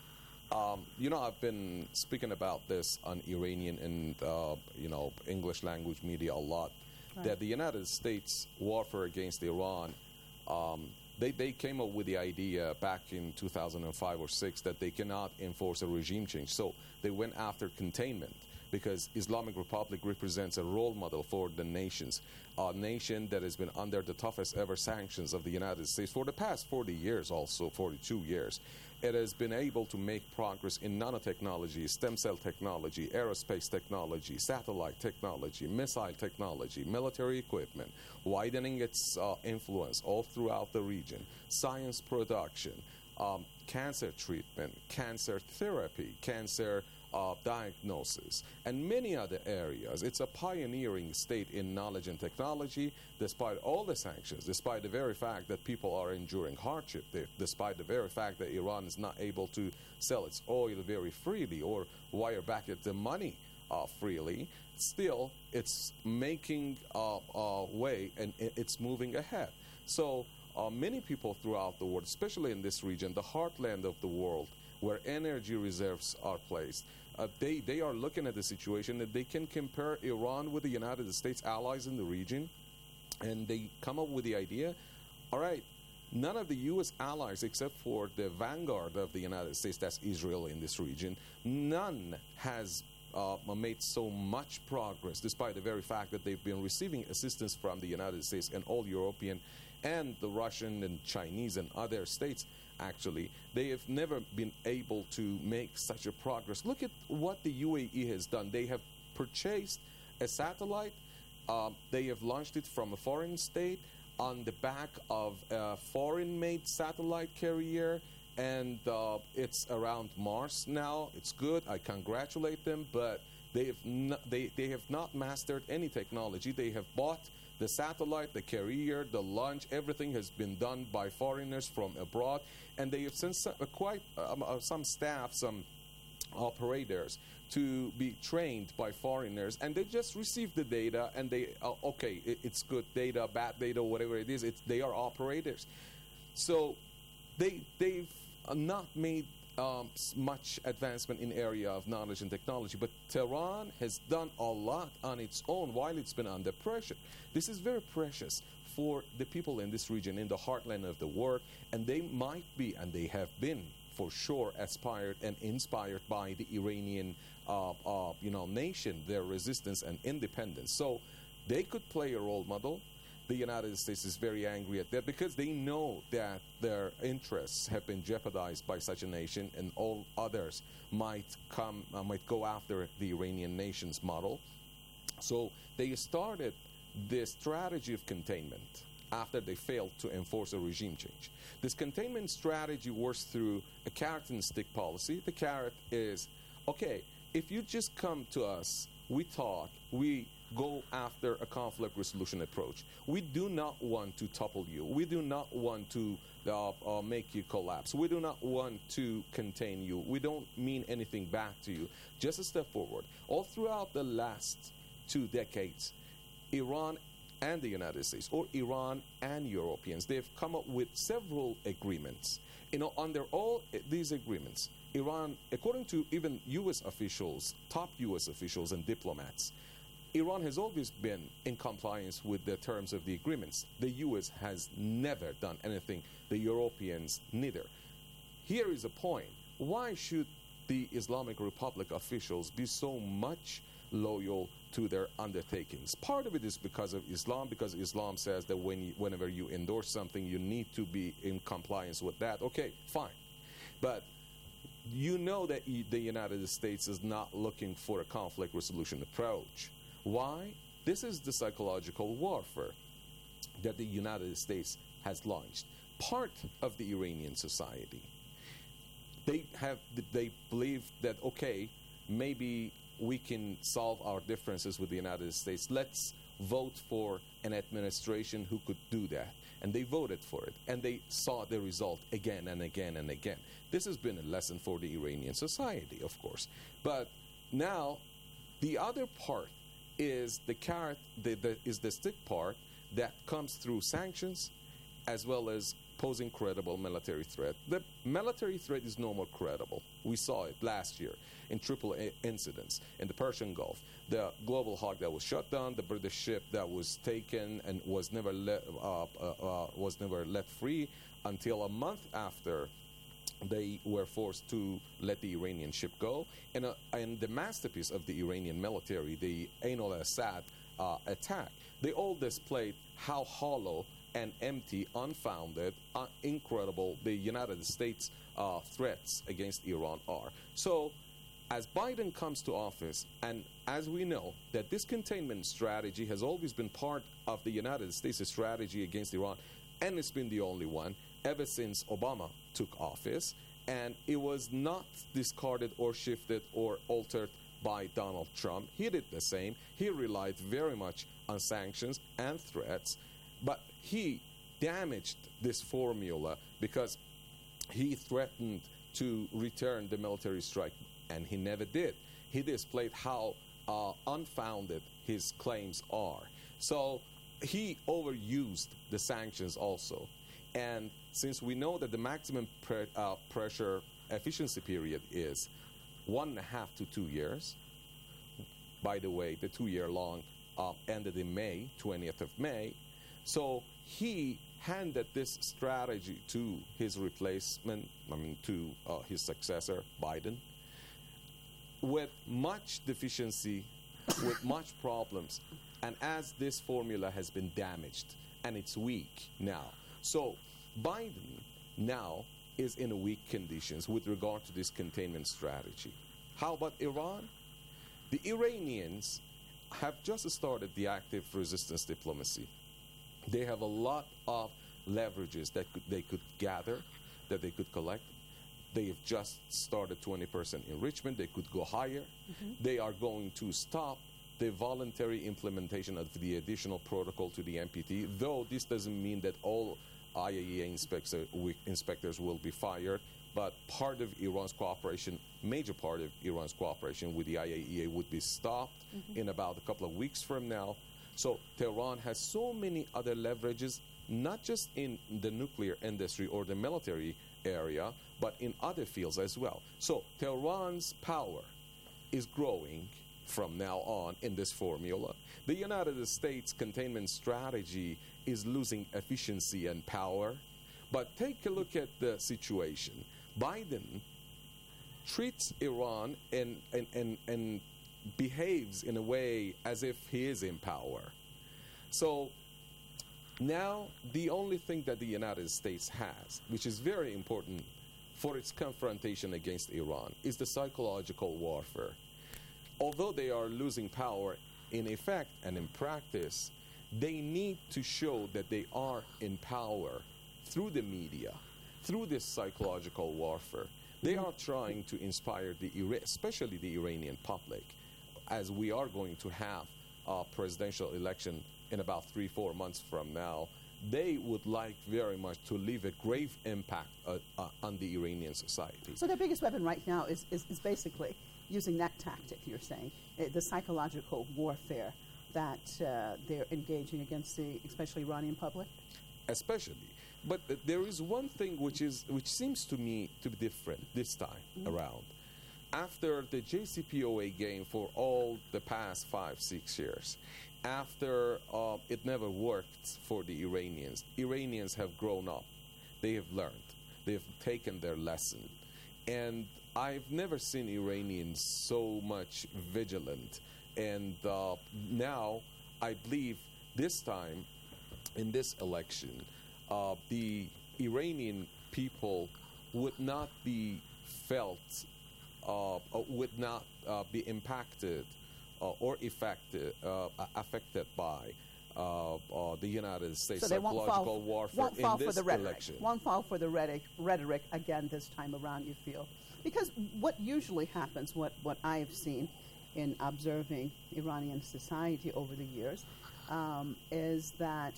Um, you know, I've been speaking about this on Iranian and, uh, you know, English language media a lot, Right. that the United States warfare against Iran, um, they, they came up with the idea back in two thousand five or six that they cannot enforce a regime change. So they went after containment, because Islamic Republic represents a role model for the nations, a nation that has been under the toughest ever sanctions of the United States for the past forty years, also forty-two years. It has been able to make progress in nanotechnology, stem cell technology, aerospace technology, satellite technology, missile technology, military equipment, widening its uh, influence all throughout the region, science production, um, cancer treatment, cancer therapy, cancer Uh, diagnosis, and many other areas. It's a pioneering state in knowledge and technology, despite all the sanctions, despite the very fact that people are enduring hardship, they, despite the very fact that Iran is not able to sell its oil very freely or wire back it the money uh, freely. Still, it's making uh, uh, way and it, it's moving ahead. So uh, many people throughout the world, especially in this region, the heartland of the world, where energy reserves are placed, uh, they, they are looking at the situation that they can compare Iran with the United States allies in the region, and they come up with the idea, all right, none of the U S allies except for the vanguard of the United States, that's Israel in this region, none has uh, made so much progress, despite the very fact that they've been receiving assistance from the United States and all European and the Russian and Chinese and other states. Actually, they have never been able to make such a progress. Look at what the U A E has done. They have purchased a satellite. Um, they have launched it from a foreign state on the back of a foreign-made satellite carrier, and uh, it's around Mars now. It's good. I congratulate them, but they have not, they, they have not mastered any technology. They have bought the satellite, the carrier, the launch, everything has been done by foreigners from abroad, and they have sent some, uh, quite um, uh, some staff, some operators to be trained by foreigners, and they just receive the data, and they, uh, okay, it, it's good data, bad data, whatever it is, it's, they are operators. So they, they've uh, not made Um, much advancement in area of knowledge and technology, but Tehran has done a lot on its own while it's been under pressure. This is very precious for the people in this region, in the heartland of the world, and they might be, and they have been, for sure, aspired and inspired by the Iranian uh, uh, you know, nation, their resistance and independence. So they could play a role model. The United States is very angry at that because they know that their interests have been jeopardized by such a nation, and all others might come, uh, might go after the Iranian nation's model. So they started this strategy of containment after they failed to enforce a regime change. This containment strategy works through a carrot and stick policy. The carrot is, okay, if you just come to us, we talk, we go after a conflict resolution approach. We do not want to topple you. We do not want to uh, uh, make you collapse. We do not want to contain you. We don't mean anything back to you. Just a step forward. All throughout the last two decades, Iran and the United States, or Iran and Europeans, they've come up with several agreements. You know, under all these agreements, Iran, according to even U S officials, top U S officials and diplomats, Iran has always been in compliance with the terms of the agreements. The U S has never done anything, the Europeans neither. Here is a point. Why should the Islamic Republic officials be so much loyal to their undertakings? Part of it is because of Islam, because Islam says that when you, whenever you endorse something, you need to be in compliance with that. Okay, fine. But you know that the United States is not looking for a conflict resolution approach. Why? This is the psychological warfare that the United States has launched. Part of the Iranian society, they have, they believe that, okay, maybe we can solve our differences with the United States. Let's vote for an administration who could do that. And they voted for it. And they saw the result again and again and again. This has been a lesson for the Iranian society, of course. But now, the other part is the carrot, the, the, is the stick part that comes through sanctions as well as posing credible military threat. The military threat is no more credible. We saw it last year in triple A incidents in the Persian Gulf. The Global Hawk that was shot down, the British ship that was taken and was never let, uh, uh, uh, was never let free until a month after they were forced to let the Iranian ship go. And, uh, and the masterpiece of the Iranian military, the Ain al-Assad uh, attack, they all displayed how hollow and empty, unfounded, uh, incredible the United States uh, threats against Iran are. So as Biden comes to office, and as we know that this containment strategy has always been part of the United States' strategy against Iran, and it's been the only one ever since Obama took office, and it was not discarded or shifted or altered by Donald Trump. He did the same. He relied very much on sanctions and threats, but he damaged this formula because he threatened to return the military strike, and he never did. He displayed how uh, unfounded his claims are. So he overused the sanctions also. And since we know that the maximum pre- uh, pressure efficiency period is one and a half to two years, by the way, the two-year long uh, ended in May, twentieth of May, so he handed this strategy to his replacement, I mean, to uh, his successor, Biden, with much deficiency, with much problems, and as this formula has been damaged, and it's weak now. So Biden now is in weak conditions with regard to this containment strategy. How about Iran? The Iranians have just started the active resistance diplomacy. They have a lot of leverages that could, they could gather, that they could collect. They have just started twenty percent enrichment. They could go higher. Mm-hmm. They are going to stop the voluntary implementation of the additional protocol to the N P T, though this doesn't mean that all I A E A inspector, inspectors will be fired, but part of Iran's cooperation, major part of Iran's cooperation with the I A E A would be stopped mm-hmm. in about a couple of weeks from now. So Tehran has so many other leverages, not just in the nuclear industry or the military area, but in other fields as well. So Tehran's power is growing from now on in this formula. The United States containment strategy is losing efficiency and power. But take a look at the situation. Biden treats Iran and, and, and, and behaves in a way as if he is in power. So now the only thing that the United States has, which is very important for its confrontation against Iran, is the psychological warfare. Although they are losing power in effect and in practice, they need to show that they are in power through the media, through this psychological warfare. They are trying to inspire the, especially the Iranian public, as we are going to have a presidential election in about three, four months from now. They would like very much to leave a grave impact uh, uh, on the Iranian society. So their biggest weapon right now is, is, is basically using that tactic, you're saying, uh, the psychological warfare that uh, they're engaging against the, especially Iranian public? Especially. But uh, there is one thing which is which seems to me to be different this time mm-hmm. around. After the J C P O A game for all the past five, six years, after uh, it never worked for the Iranians, Iranians have grown up. They have learned. They have taken their lesson. And I've never seen Iranians so much vigilant. And uh, now, I believe this time, in this election, uh, the Iranian people would not be felt, uh, would not uh, be impacted uh, or affected, uh, affected by uh, uh, the United States so psychological won't fall, warfare won't fall in this for the rhetoric. election. Won't fall for the rhetoric, rhetoric again this time around, you feel? Because what usually happens, what, what I've seen in observing Iranian society over the years, um, is that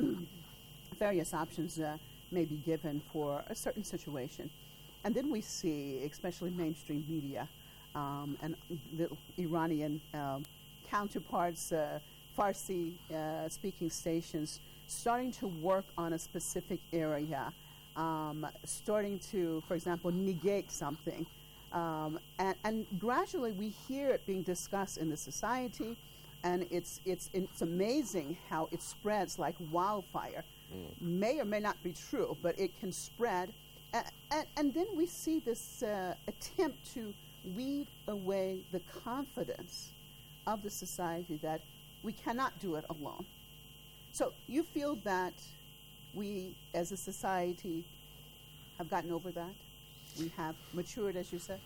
various options uh, may be given for a certain situation. And then we see, especially mainstream media, um, and the Iranian um, counterparts, uh, Farsi-speaking uh, stations, starting to work on a specific area, um, starting to, for example, negate something. Um, and, and gradually we hear it being discussed in the society, and it's, it's, it's amazing how it spreads like wildfire. Mm. May or may not be true, but it can spread. Uh, and, and then we see this uh, attempt to weed away the confidence of the society that we cannot do it alone. So you feel that we, as a society, have gotten over that? We have matured, as you said?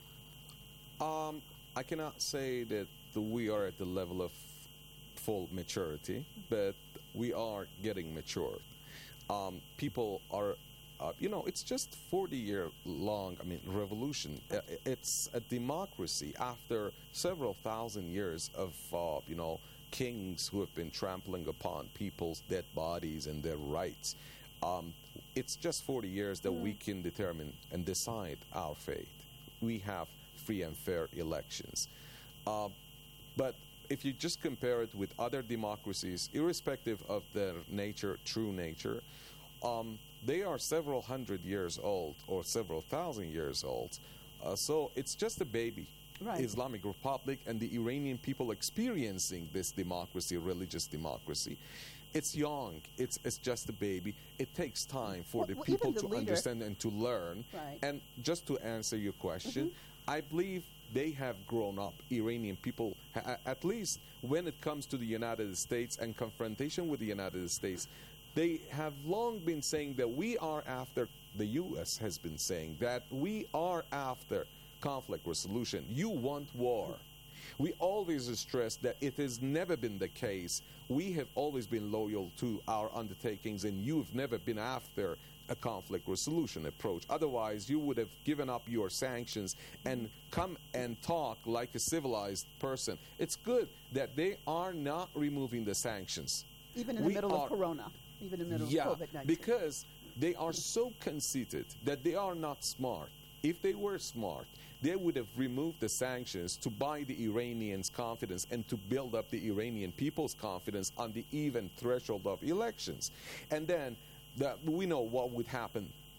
Um, I cannot say that we are at the level of full maturity, but we are getting mature. Um, people are, uh, you know, it's just forty year long, I mean, revolution. Uh, it's a democracy after several thousand years of, uh, you know, kings who have been trampling upon people's dead bodies and their rights. Um, it's just forty years that mm. we can determine and decide our fate. We have free and fair elections. Uh, but if you just compare it with other democracies, irrespective of their nature, true nature, um, they are several hundred years old or several thousand years old. Uh, so it's just a baby. Right. Islamic Republic and the Iranian people experiencing this democracy, religious democracy. It's young. It's it's just a baby. It takes time for well, the well, people the to leader. understand and to learn. Right. And just to answer your question, mm-hmm. I believe they have grown up. Iranian people, ha- at least when it comes to the United States and confrontation with the United States, they have long been saying that we are after, the U S has been saying that we are after conflict resolution. You want war. We always stress that it has never been the case. We have always been loyal to our undertakings, and you've never been after a conflict resolution approach. Otherwise, you would have given up your sanctions and come and talk like a civilized person. It's good that they are not removing the sanctions. Even in the we middle are, of Corona, even in the middle yeah, of COVID nineteen. Because they are so conceited that they are not smart. If they were smart, they would have removed the sanctions to buy the Iranians' confidence and to build up the Iranian people's confidence on the even threshold of elections. And then the, we know what would happen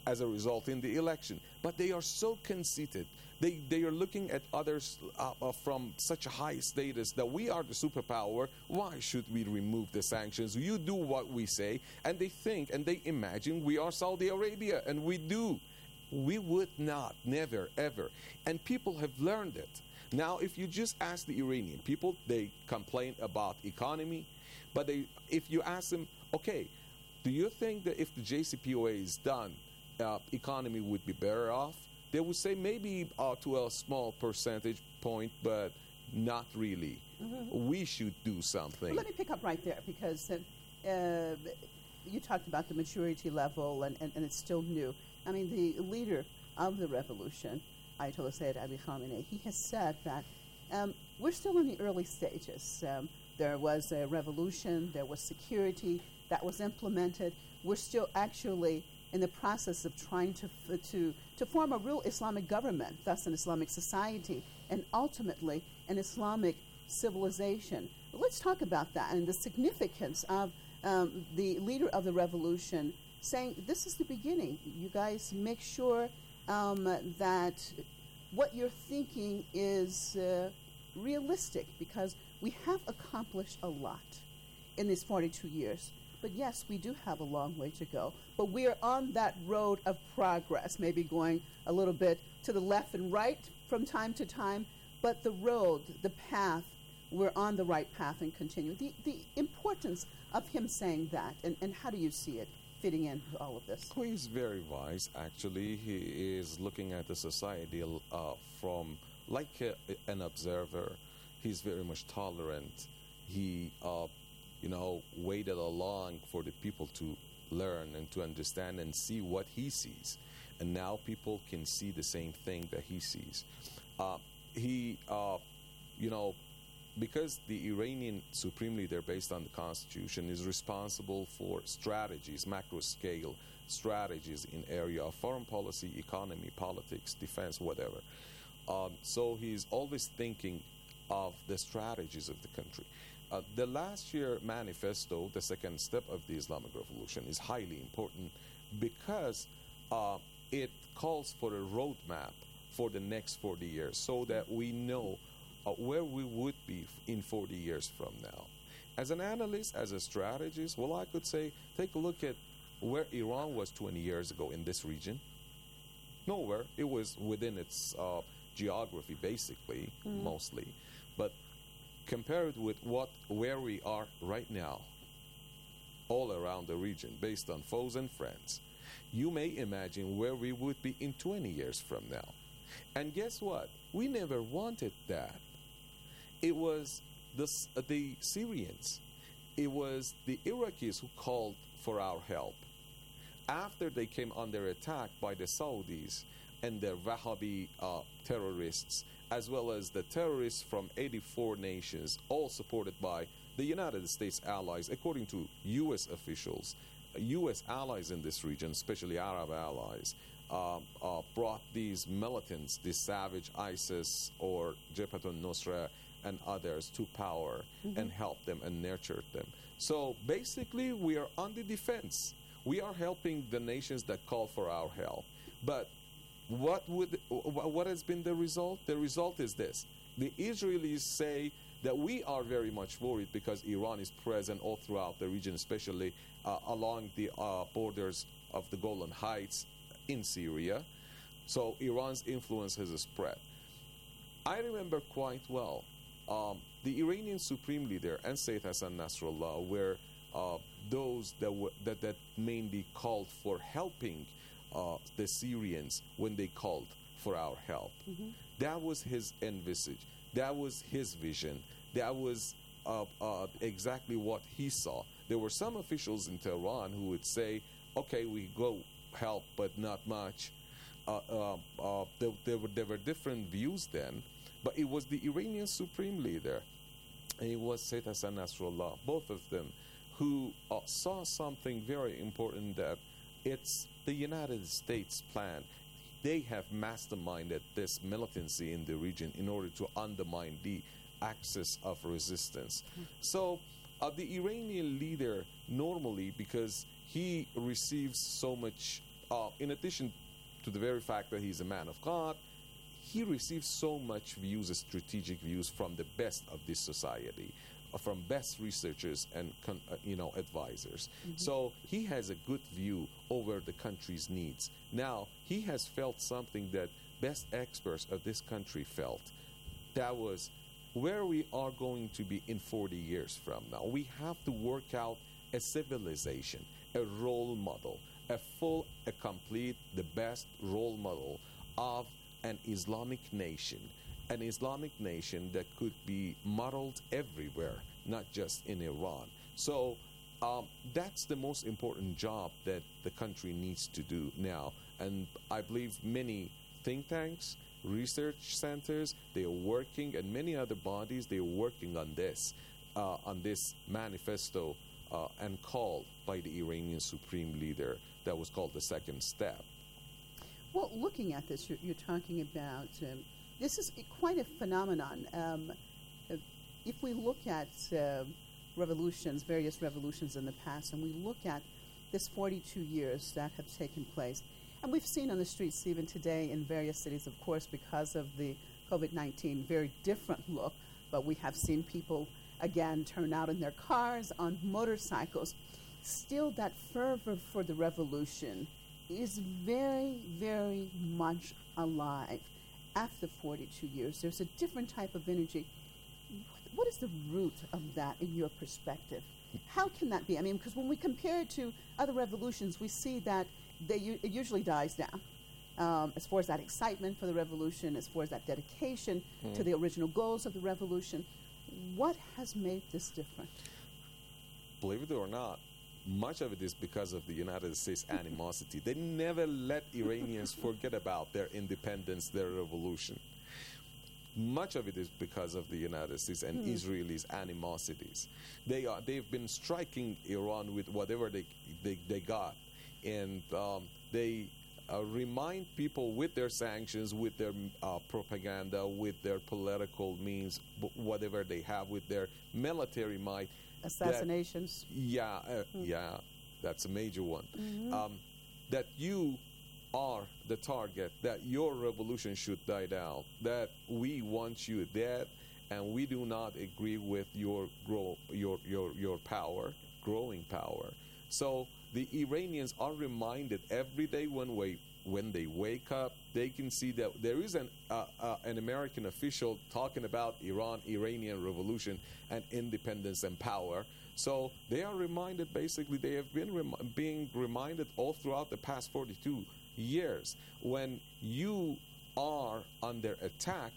as a result in the election. But they are so conceited. They, they are looking at others uh, uh, from such a high status that we are the superpower. Why should we remove the sanctions? You do what we say. And they think and they imagine we are Saudi Arabia, and we do. We would not, never, ever. And people have learned it. Now, if you just ask the Iranian people, they complain about economy. But they, if you ask them, okay, do you think that if the J C P O A is done, uh, economy would be better off? They would say maybe uh, to a small percentage point, but not really. Mm-hmm. We should do something. Well, let me pick up right there, because uh, uh, you talked about the maturity level, and, and, and it's still new. I mean, the leader of the revolution, Ayatollah Sayyid Ali Khamenei, he has said that um, we're still in the early stages. Um, there was a revolution, there was security that was implemented. We're still actually in the process of trying to, f- to, to form a real Islamic government, thus an Islamic society, and ultimately an Islamic civilization. Let's talk about that and the significance of um, the leader of the revolution saying, this is the beginning. You guys make sure um, that what you're thinking is uh, realistic, because we have accomplished a lot in these forty-two years. But yes, we do have a long way to go. But we are on that road of progress, maybe going a little bit to the left and right from time to time. But the road, the path, we're on the right path and continue. The, the importance of him saying that, and, and how do you see it fitting into all of this? Well, he's very wise, actually. He is looking at the society uh, from, like a, an observer. He's very much tolerant. He, uh, you know, waited along for the people to learn and to understand and see what he sees. And now people can see the same thing that he sees. Uh, he, uh, you know, because the Iranian supreme leader, based on the constitution, is responsible for strategies, macro-scale strategies in area of foreign policy, economy, politics, defense, whatever. Um, so he's always thinking of the strategies of the country. Uh, the last year manifesto, the second step of the Islamic Revolution, is highly important because uh, it calls for a roadmap for the next forty years so that we know uh, where we would be in forty years from now. As an analyst, as a strategist, well, I could say, take a look at where Iran was twenty years ago in this region. Nowhere. It was within its uh, geography, basically, mm. mostly. But compared with what where we are right now, all around the region, based on foes and friends, you may imagine where we would be in twenty years from now. And guess what? We never wanted that. It was the, uh, the Syrians, it was the Iraqis who called for our help. After they came under attack by the Saudis and their Wahhabi uh, terrorists, as well as the terrorists from eighty-four nations, all supported by the United States allies, according to U S officials. U S allies in this region, especially Arab allies, uh, uh, brought these militants, this savage ISIS or Jabhat al-Nusra and others to power mm-hmm. and helped them and nurtured them. So basically, we are on the defense. We are helping the nations that call for our help. But What would what has been the result? The result is this. The Israelis say that we are very much worried because Iran is present all throughout the region, especially uh, along the uh, borders of the Golan Heights in Syria. So Iran's influence has spread. I remember quite well um, the Iranian supreme leader and Sayyid Hassan Nasrallah were uh, those that, were, that, that mainly called for helping Uh, the Syrians when they called for our help. Mm-hmm. That was his envisage. That was his vision. That was uh, uh, exactly what he saw. There were some officials in Tehran who would say, okay, we go help, but not much. Uh, uh, uh, there, there, were, there were different views then, but it was the Iranian supreme leader, and it was Sayyid Hassan Nasrallah, both of them, who uh, saw something very important, that it's the United States plan. They have masterminded this militancy in the region in order to undermine the axis of resistance. Mm. So uh, the Iranian leader normally, because he receives so much uh, in addition to the very fact that he's a man of God, he receives so much views, strategic views from the best of this society, uh, from best researchers and con- uh, you know advisors. Mm-hmm. So he has a good view over the country's needs. Now he has felt something that best experts of this country felt. That was where we are going to be in forty years from now. We have to work out a civilization, a role model, a full, a complete, the best role model of an Islamic nation, an Islamic nation that could be modeled everywhere, not just in Iran. So um, that's the most important job that the country needs to do now. And I believe many think tanks, research centers, they are working, and many other bodies, they are working on this, uh, on this manifesto uh, and call by the Iranian supreme leader that was called the second step. Well, looking at this, you're, you're talking about, um, this is quite a phenomenon. Um, if we look at uh, revolutions, various revolutions in the past, and we look at this forty-two years that have taken place, and we've seen on the streets even today in various cities, of course, because of the COVID nineteen, very different look, but we have seen people, again, turn out in their cars, on motorcycles. Still, that fervor for the revolution is very, very much alive after forty-two years. There's a different type of energy. What is the root of that in your perspective? How can that be? I mean, because when we compare it to other revolutions, we see that they, it usually dies down. Um, as far as that excitement for the revolution, as far as that dedication mm. to the original goals of the revolution, what has made this different? Believe it or not, much of it is because of the United States animosity. They never let Iranians forget about their independence, their revolution. Much of it is because of the United States and mm. Israelis' animosities. They are, they've been striking Iran with whatever they, they, they got. And um, they uh, remind people with their sanctions, with their uh, propaganda, with their political means, b- whatever they have, with their military might. Assassinations. That, yeah, uh, mm. yeah, that's a major one. Mm-hmm. Um, that you are the target, that your revolution should die down, that we want you dead, and we do not agree with your grow, your your your power, growing power. So the Iranians are reminded every day when we when they wake up, they can see that there is an uh, uh, an American official talking about Iran, Iranian revolution, and independence and power. So they are reminded, basically, they have been rem- being reminded all throughout the past forty-two years. When you are under attack,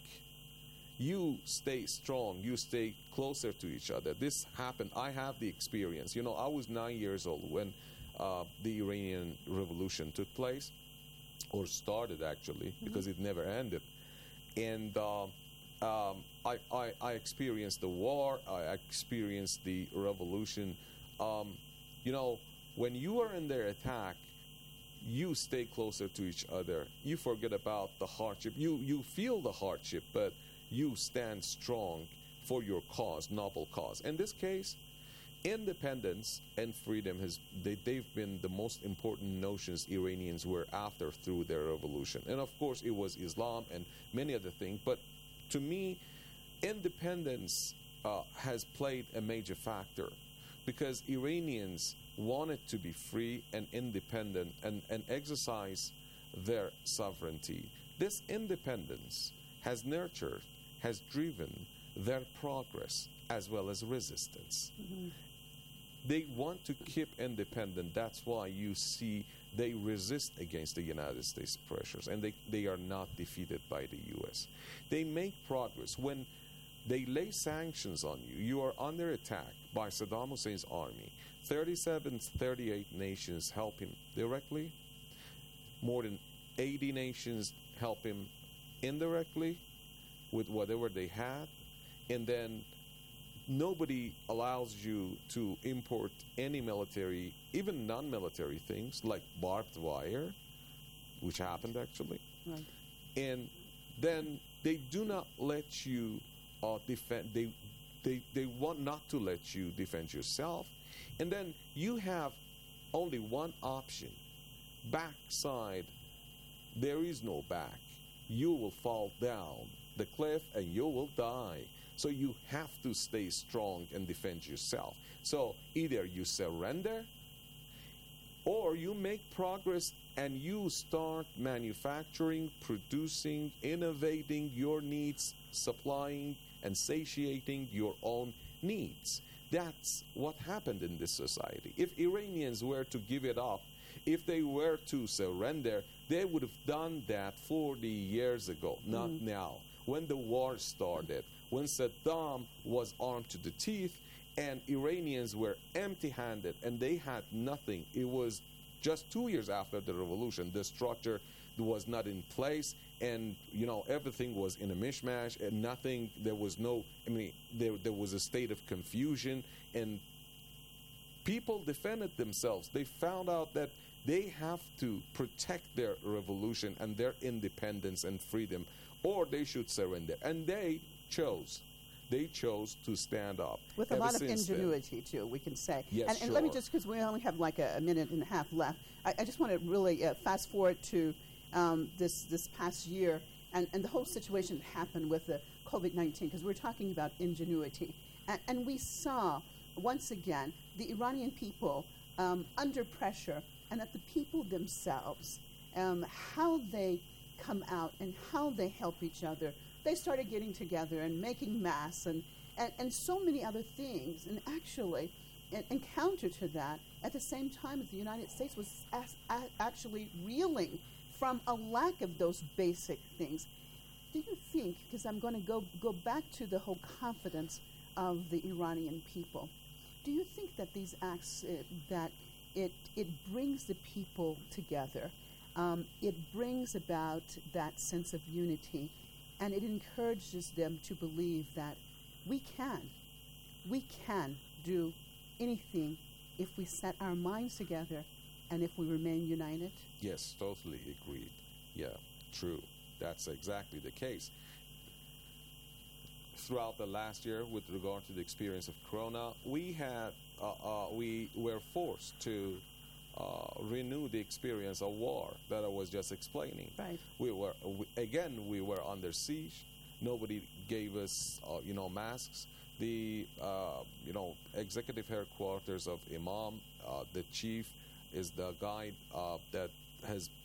you stay strong, you stay closer to each other. This happened, I have the experience. You know, I was nine years old when uh, the Iranian revolution took place, or started actually, mm-hmm. because it never ended. And uh, um, I, I, I experienced the war, I experienced the revolution. Um, you know, when you are in their attack, you stay closer to each other. You forget about the hardship. You, you feel the hardship, but you stand strong for your cause, noble cause. In this case, independence and freedom, has they, they've been the most important notions Iranians were after through their revolution. And of course, it was Islam and many other things. But to me, independence uh, has played a major factor, because Iranians wanted to be free and independent and, and exercise their sovereignty. This independence has nurtured, has driven their progress as well as resistance. Mm-hmm. They want to keep independent. That's why you see they resist against the United States pressures, and they, they are not defeated by the U S. They make progress. When they lay sanctions on you, you are under attack by Saddam Hussein's army. thirty-seven, thirty-eight nations help him directly. More than eighty nations help him indirectly with whatever they had. And then nobody allows you to import any military, even non-military things like barbed wire, which happened actually. Right. And then they do not let you uh, defend, they, they, they want not to let you defend yourself. And then you have only one option, backside, there is no back. You will fall down the cliff and you will die. So you have to stay strong and defend yourself. So either you surrender or you make progress and you start manufacturing, producing, innovating your needs, supplying and satiating your own needs. That's what happened in this society. If Iranians were to give it up, if they were to surrender, they would have done that forty years ago, not mm. now. When the war started, when Saddam was armed to the teeth and Iranians were empty-handed and they had nothing, it was just two years after the revolution. The structure was not in place, and you know everything was in a mishmash, and nothing. There was no. I mean, there there was a state of confusion, and people defended themselves. They found out that they have to protect their revolution and their independence and freedom, or they should surrender. And they chose. They chose to stand up. With a lot of ingenuity, then. too, we can say. Yes, and, and sure. let me just, because we only have like a, a minute and a half left, I, I just want to really uh, fast forward to um, this this past year and, and the whole situation that happened with the COVID nineteen, because we're talking about ingenuity. And, and we saw, once again, the Iranian people um, under pressure, and that the people themselves, um, how they come out and how they help each other. They started getting together and making masks and, and, and so many other things. And actually, in, in counter to that, at the same time, the United States was as, a, actually reeling from a lack of those basic things. Do you think, because I'm going to go, go back to the whole confidence of the Iranian people, do you think that these acts, uh, that it, it brings the people together, um, it brings about that sense of unity, and it encourages them to believe that we can, we can do anything if we set our minds together and if we remain united? Yes, totally agreed. Yeah, true. That's exactly the case. Throughout the last year, with regard to the experience of Corona, we had, uh, uh, we were forced to uh, renew the experience of war that I was just explaining. Right. We were we, again, we were under siege. Nobody gave us, uh, you know, masks. The, uh, you know, executive headquarters of Imam, uh, the chief, is the guy uh, that has